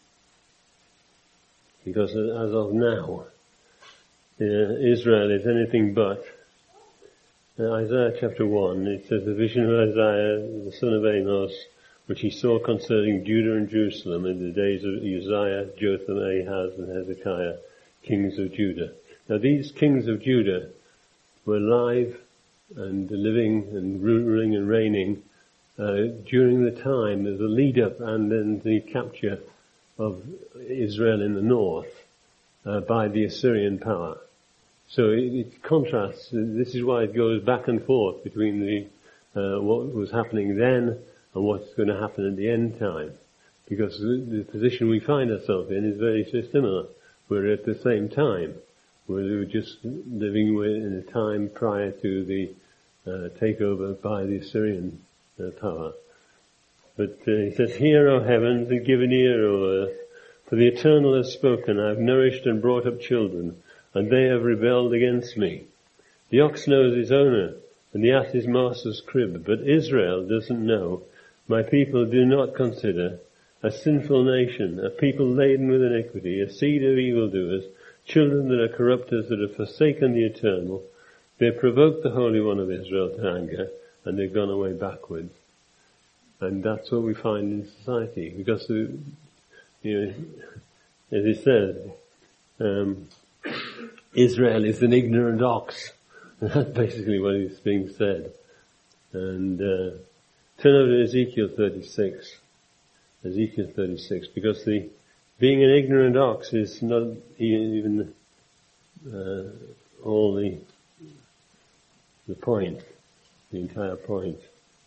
Because as of now, uh, Israel is anything but. Uh, Isaiah chapter one, it says, the vision of Isaiah, the son of Amos, which he saw concerning Judah and Jerusalem in the days of Uzziah, Jotham, Ahaz, and Hezekiah, kings of Judah. Now these kings of Judah were alive and living and ruling and reigning uh, during the time of the lead-up and then the capture of Israel in the north uh, by the Assyrian power. So it, it contrasts. This is why it goes back and forth between the uh, what was happening then and what's going to happen at the end time, because the, the position we find ourselves in is very similar. We're at the same time. We're just living in a time prior to the uh, takeover by the Assyrian uh, power. But uh, he says, hear, O heavens, and give an ear, O earth, for the Eternal has spoken. I have nourished and brought up children, and they have rebelled against me. The ox knows his owner, and the ass his master's crib, but Israel doesn't know. My people do not consider a sinful nation, a people laden with iniquity, a seed of evildoers, children that are corrupters, that have forsaken the eternal. They provoked the Holy One of Israel to anger, and they've gone away backwards. And that's what we find in society, because, you know, as he says, um, Israel is an ignorant ox. And that's basically what is being said. And uh, turn over to Ezekiel thirty-six. Ezekiel thirty-six, because the being an ignorant ox is not even uh, all the the point, the entire point.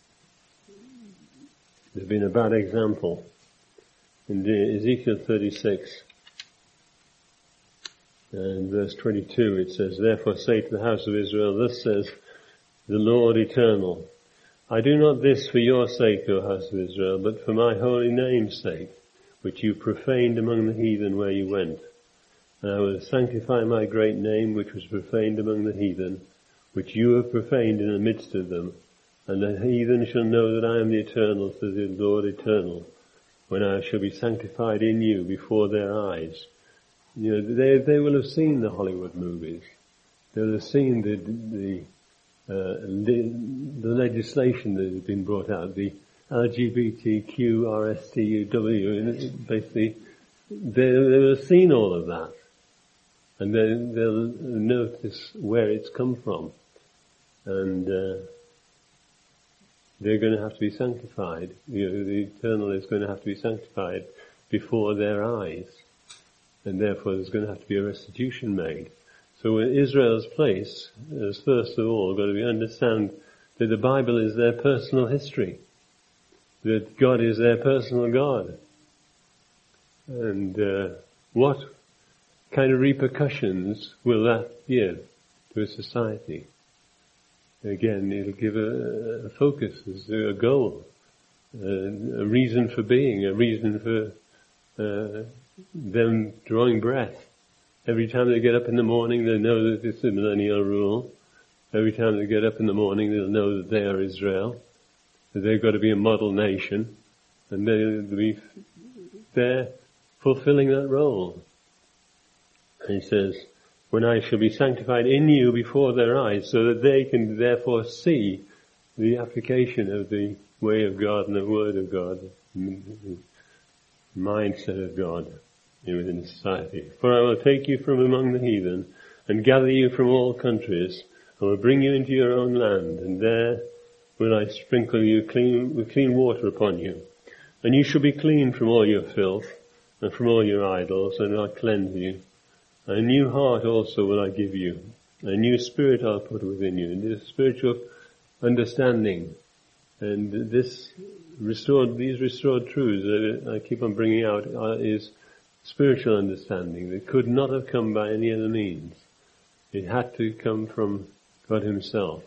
There's been a bad example. In Ezekiel thirty-six, and verse twenty-two, it says, Therefore say to the house of Israel, Thus says the Lord Eternal, I do not this for your sake, O house of Israel, but for my holy name's sake, which you profaned among the heathen where you went. And I will sanctify my great name, which was profaned among the heathen, which you have profaned in the midst of them. And the heathen shall know that I am the Eternal, says the Lord Eternal, when I shall be sanctified in you before their eyes. You know, they they will have seen the Hollywood movies. They'll have seen the the uh, the, the legislation that has been brought out, the L G B T Q R S T U W, and basically they they'll have seen all of that, and then they'll notice where it's come from, and uh, they're going to have to be sanctified. You know, the Eternal is going to have to be sanctified before their eyes. And therefore there's going to have to be a restitution made. So Israel's place is first of all got to be understand that the Bible is their personal history. That God is their personal God. And uh, what kind of repercussions will that give to a society? Again, it'll give a, a focus, a goal, a, a reason for being, a reason for uh, them drawing breath. Every time they get up in the morning, they know that it's the millennial rule. Every time they get up in the morning, they'll know that they are Israel, that they've got to be a model nation, and they'll be there fulfilling that role. And he says, when I shall be sanctified in you before their eyes, so that they can therefore see the application of the way of God and the word of God, the mindset of God within society. For I will take you from among the heathen and gather you from all countries, and will bring you into your own land, and there will I sprinkle you clean with clean water upon you. And you shall be clean from all your filth and from all your idols, and I'll cleanse you. A new heart also will I give you. A new spirit I'll put within you. And this spiritual understanding. And this restored, these restored truths that I keep on bringing out are, is spiritual understanding that could not have come by any other means. It had to come from God Himself.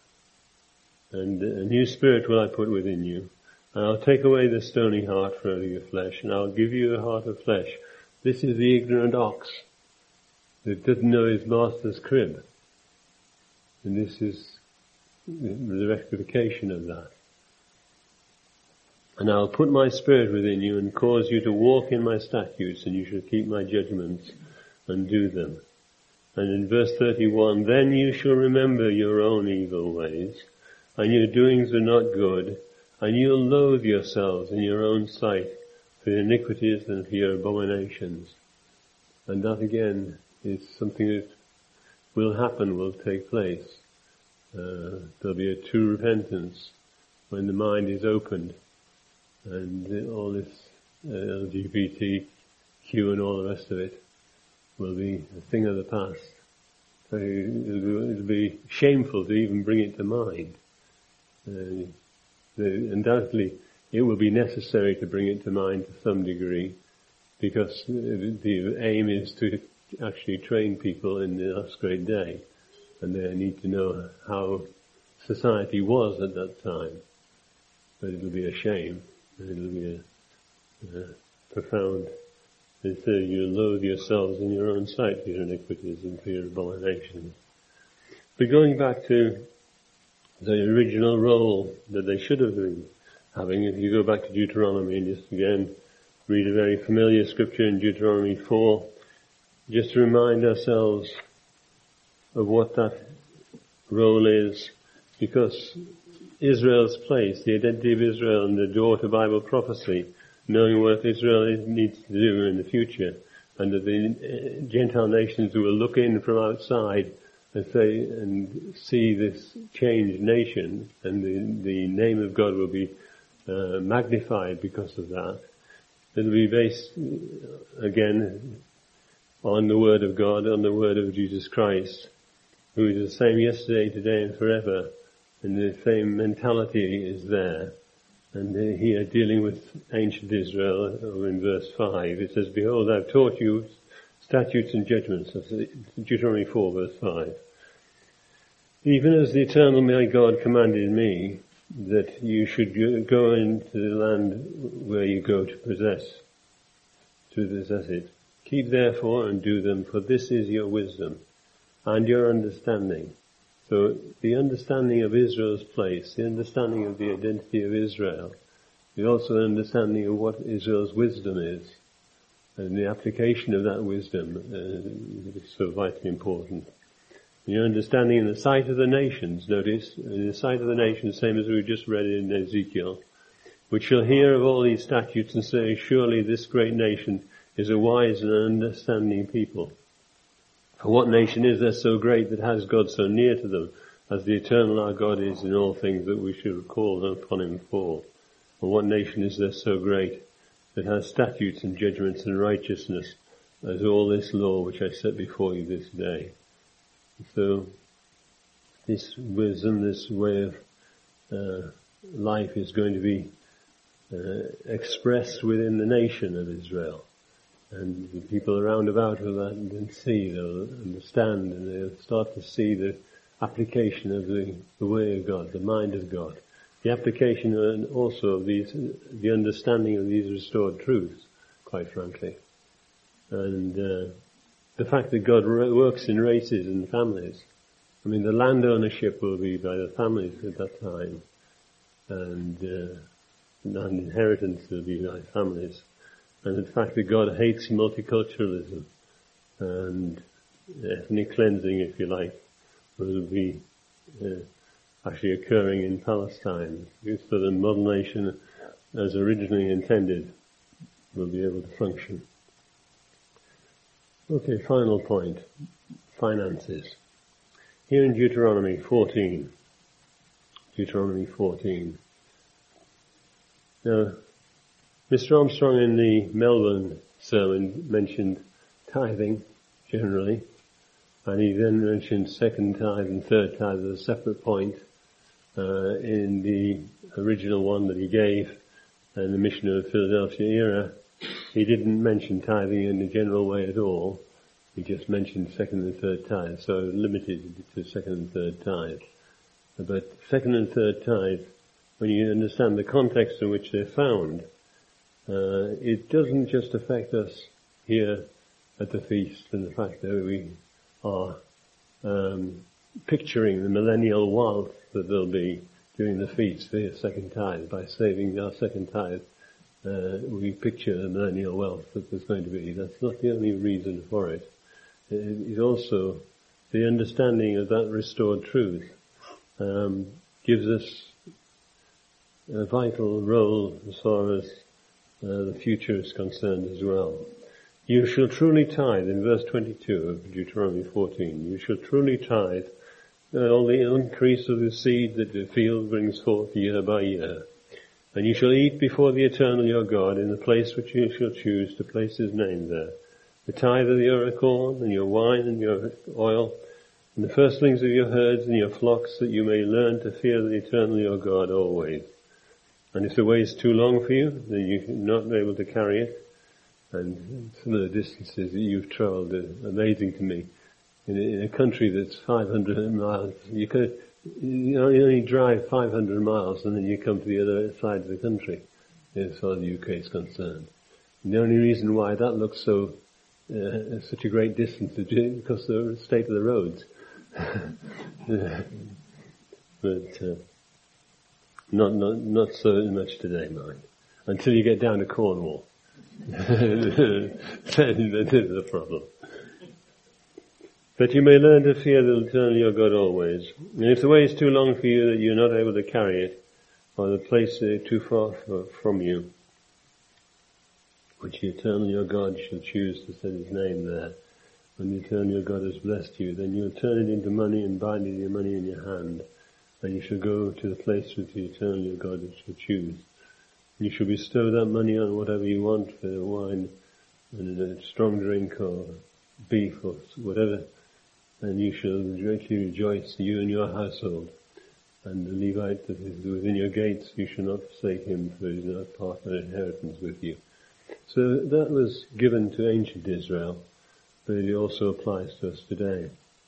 And a new spirit will I put within you. And I'll take away the stony heart from out of your flesh, and I'll give you a heart of flesh. This is the ignorant ox that doesn't know his master's crib. And this is the rectification of that. And I'll put my spirit within you and cause you to walk in my statutes, and you shall keep my judgments and do them. And in verse thirty-one, then you shall remember your own evil ways, and your doings are not good, and you'll loathe yourselves in your own sight for your iniquities and for your abominations. And that again is something that will happen, will take place. Uh, there'll be a true repentance when the mind is opened, and all this uh, L G B T Q and all the rest of it will be a thing of the past. So it'll, it'll be shameful to even bring it to mind. Uh, the, undoubtedly, it will be necessary to bring it to mind to some degree, because the, the aim is to actually train people in the last great day, and they need to know how society was at that time. But it'll be a shame, and it'll be a, a profound. It says, you loathe yourselves in your own sight for your iniquities and for your abominations. But going back to the original role that they should have been having. If you go back to Deuteronomy and just again read a very familiar scripture in Deuteronomy four, just to remind ourselves of what that role is, because Israel's place, the identity of Israel and the door to Bible prophecy, knowing what Israel needs to do in the future, and that the Gentile nations will look in from outside and say and see this changed nation, and the, the name of God will be uh, magnified because of that. It'll be based again on the Word of God, on the Word of Jesus Christ, who is the same yesterday, today, and forever, and the same mentality is there. And here, dealing with ancient Israel, in verse five, it says, "Behold, I've taught you statutes and judgments." That's Deuteronomy four, verse five. "Even as the eternal my God commanded me, that you should go into the land where you go to possess, to possess it. Keep therefore and do them, for this is your wisdom and your understanding." So the understanding of Israel's place, the understanding of the identity of Israel, is also an understanding of what Israel's wisdom is. And the application of that wisdom uh, is so vitally important. Your understanding in the sight of the nations, notice, in the sight of the nations, same as we just read in Ezekiel, "which shall hear of all these statutes and say, surely this great nation is a wise and understanding people. For what nation is there so great that has God so near to them, as the eternal our God is in all things that we should call upon him for? For what nation is there so great that has statutes and judgments and righteousness, as all this law which I set before you this day?" So, this wisdom, this way of uh, life is going to be uh, expressed within the nation of Israel. And the people around about will then see, they'll understand, and they'll start to see the application of the, the way of God, the mind of God. The application and also of these, the understanding of these restored truths, quite frankly. And uh, the fact that God works in races and families. I mean, the land ownership will be by the families at that time. And uh, land inheritance will be by families. And the fact that God hates multiculturalism and ethnic cleansing, if you like, will be uh, actually occurring in Palestine. So the modern nation, as originally intended, will be able to function. Okay, final point. Finances. Here in Deuteronomy fourteen. Deuteronomy fourteen. Now, Mister Armstrong in the Melbourne sermon mentioned tithing generally, and he then mentioned second tithe and third tithe as a separate point uh, in the original one that he gave in the Mission of the Philadelphia era. He didn't mention tithing in a general way at all. He just mentioned second and third tithe, so limited to second and third tithe. But second and third tithe, when you understand the context in which they're found, Uh, it doesn't just affect us here at the feast and the fact that we are um, picturing the millennial wealth that there'll be during the feast, the second tithe. By saving our second tithe, uh, we picture the millennial wealth that there's going to be. That's not the only reason for it. It is also the understanding of that restored truth um, gives us a vital role as far as Uh, the future is concerned as well. "You shall truly tithe," in verse twenty-two of Deuteronomy fourteen, "you shall truly tithe uh, all the increase of the seed that the field brings forth year by year. And you shall eat before the eternal your God in the place which you shall choose to place his name there. The tithe of your corn and your wine and your oil and the firstlings of your herds and your flocks, that you may learn to fear the eternal your God always. And if the way is too long for you, then you're not able to carry it. And some of the distances that you've travelled are amazing to me. In a, in a country that's five hundred miles, you could, you only drive five hundred miles and then you come to the other side of the country, as far as the U K is concerned. And the only reason why that looks so, uh, such a great distance is because of the state of the roads. But, uh, Not, not, not so much today, mind. Until you get down to Cornwall. Then that is the problem. But you may learn to fear the eternal your God always. And if the way is too long for you that you're not able to carry it, or the place is too far from you, which the eternal your God shall choose to set his name there, when the eternal your God has blessed you, then you'll turn it into money and bind it your money in your hand, and you shall go to the place which the eternal your God shall choose. You shall bestow that money on whatever you want, for wine and a strong drink or beef or whatever, and you shall greatly rejoice, you and your household. And the Levite that is within your gates, you shall not forsake him, for he is not part of an inheritance with you. So that was given to ancient Israel, but it also applies to us today.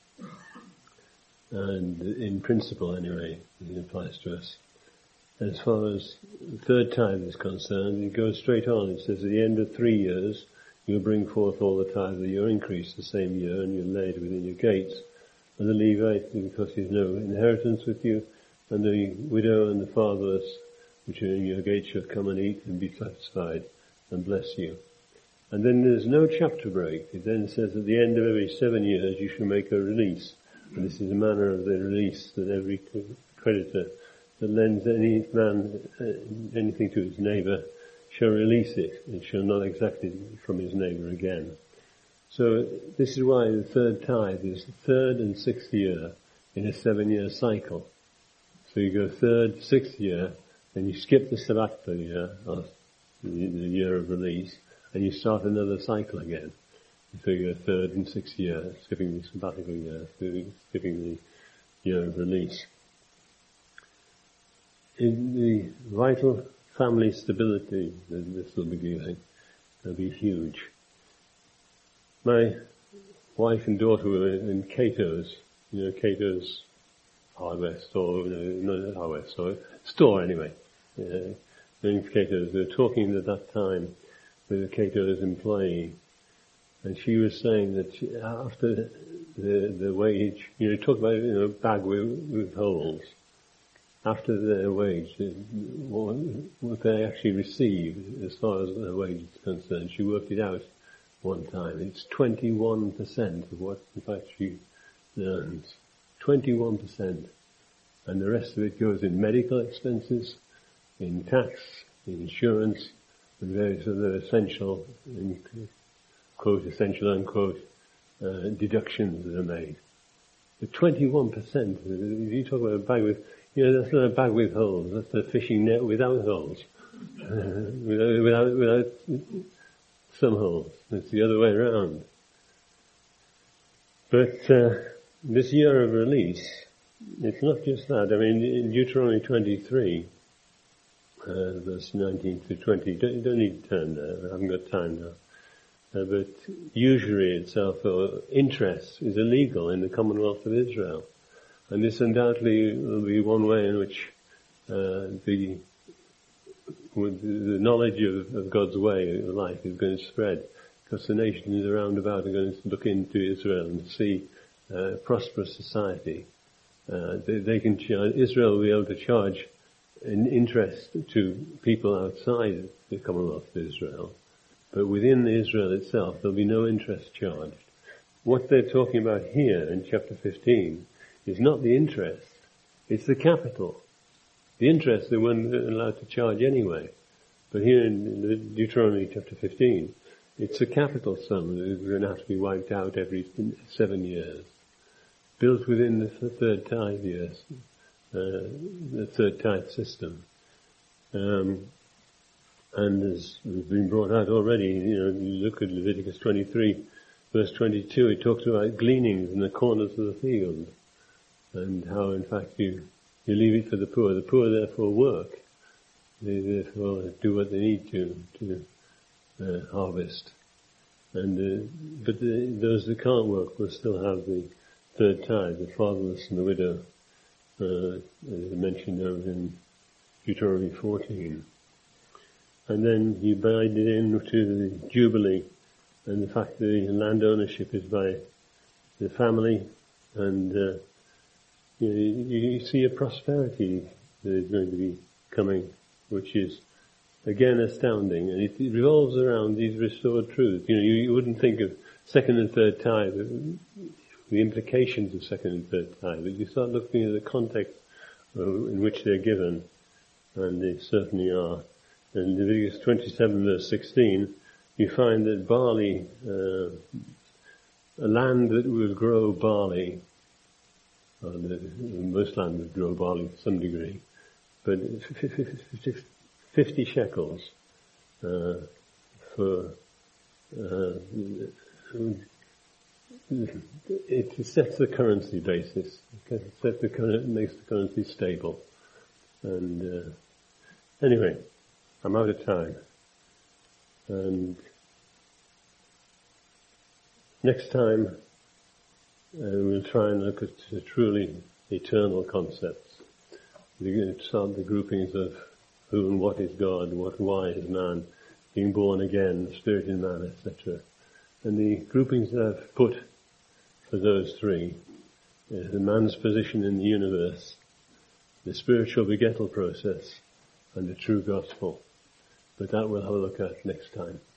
And in principle anyway, it applies to us. As far as the third tithe is concerned, it goes straight on. It says at the end of three years, you'll bring forth all the tithe of your increase the same year, and you'll lay it within your gates. And the Levite, because he has no inheritance with you, and the widow and the fatherless, which are in your gates, shall come and eat and be satisfied and bless you. And then there's no chapter break. It then says at the end of every seven years you shall make a release. And this is the manner of the release that every creditor that lends any man uh, anything to his neighbour shall release it, and shall not exact it from his neighbour again. So this is why the third tithe is the third and sixth year in a seven year cycle. So you go third, sixth year, then you skip the sabbatical year, or the year of release, and you start another cycle again. So you go third and sixth year, skipping the sabbatical year, skipping the year of release. In the vital family stability that this will be giving, will be huge. My wife and daughter were in Cato's, you know, Cato's hardware store, no, not hardware store, store anyway. Uh, in Cato's, they were talking at that time with a Cato's employee, and she was saying that she, after the the wage, you know, talk about, you know, bag with, with holes. After their wage, what, what they actually receive as far as their wage is concerned, she worked it out one time. It's twenty-one percent of what, in fact, she earns. twenty-one percent. And the rest of it goes in medical expenses, in tax, in insurance, and various other essential, in quote, essential unquote, uh, deductions that are made. The twenty-one percent, if you talk about a bag with, you know, that's not a bag with holes, that's a fishing net without holes. Uh, without, without, without some holes. It's the other way around. But, uh, this year of release, it's not just that. I mean, in Deuteronomy twenty-three, uh, verse nineteen to twenty, you don't, you don't need to turn there, I haven't got time now. Uh, but usury itself, or interest, is illegal in the Commonwealth of Israel. And this undoubtedly will be one way in which uh, the the knowledge of, of God's way of life is going to spread, because the nations around about are going to look into Israel and see uh, prosperous society. Uh, they, they can charge, Israel will be able to charge an interest to people outside the Commonwealth of Israel, but within Israel itself there'll be no interest charged. What they're talking about here in chapter fifteen is not the interest, it's the capital. The interest they weren't allowed to charge anyway. But here in Deuteronomy chapter fifteen, it's a capital sum that is going to have to be wiped out every seven years. Built within the third tithe years, uh, the third tithe system. Um, and as has been brought out already, you know, you look at Leviticus twenty-three, verse twenty-two, it talks about gleanings in the corners of the field. And how, in fact, you, you leave it for the poor. The poor therefore work. They therefore do what they need to, to uh, harvest. And, uh, but the, those that can't work will still have the third tithe, the fatherless and the widow, uh, as mentioned over in Deuteronomy fourteen. And then you bind it in to the Jubilee, and the fact that the land ownership is by the family, and uh, You, you see a prosperity that is going to be coming, which is again astounding, and it, it revolves around these restored truths. You know, you, you wouldn't think of second and third tithe, the implications of second and third tithe, but you start looking at the context in which they're given, and they certainly are. In Leviticus twenty-seven verse sixteen, you find that barley, uh, a land that will grow barley, uh, most land would grow barley to some degree, but fifty shekels uh, for uh, it sets the currency basis. It sets the currency, makes the currency stable. And uh, anyway, I'm out of time. And next time uh, we'll try and look at the truly eternal concepts. We're going to start the groupings of who and what is God, what why is man, being born again, spirit in man, et cetera. And the groupings that I've put for those three is the man's position in the universe, the spiritual begettal process, and the true gospel. But that we'll have a look at next time.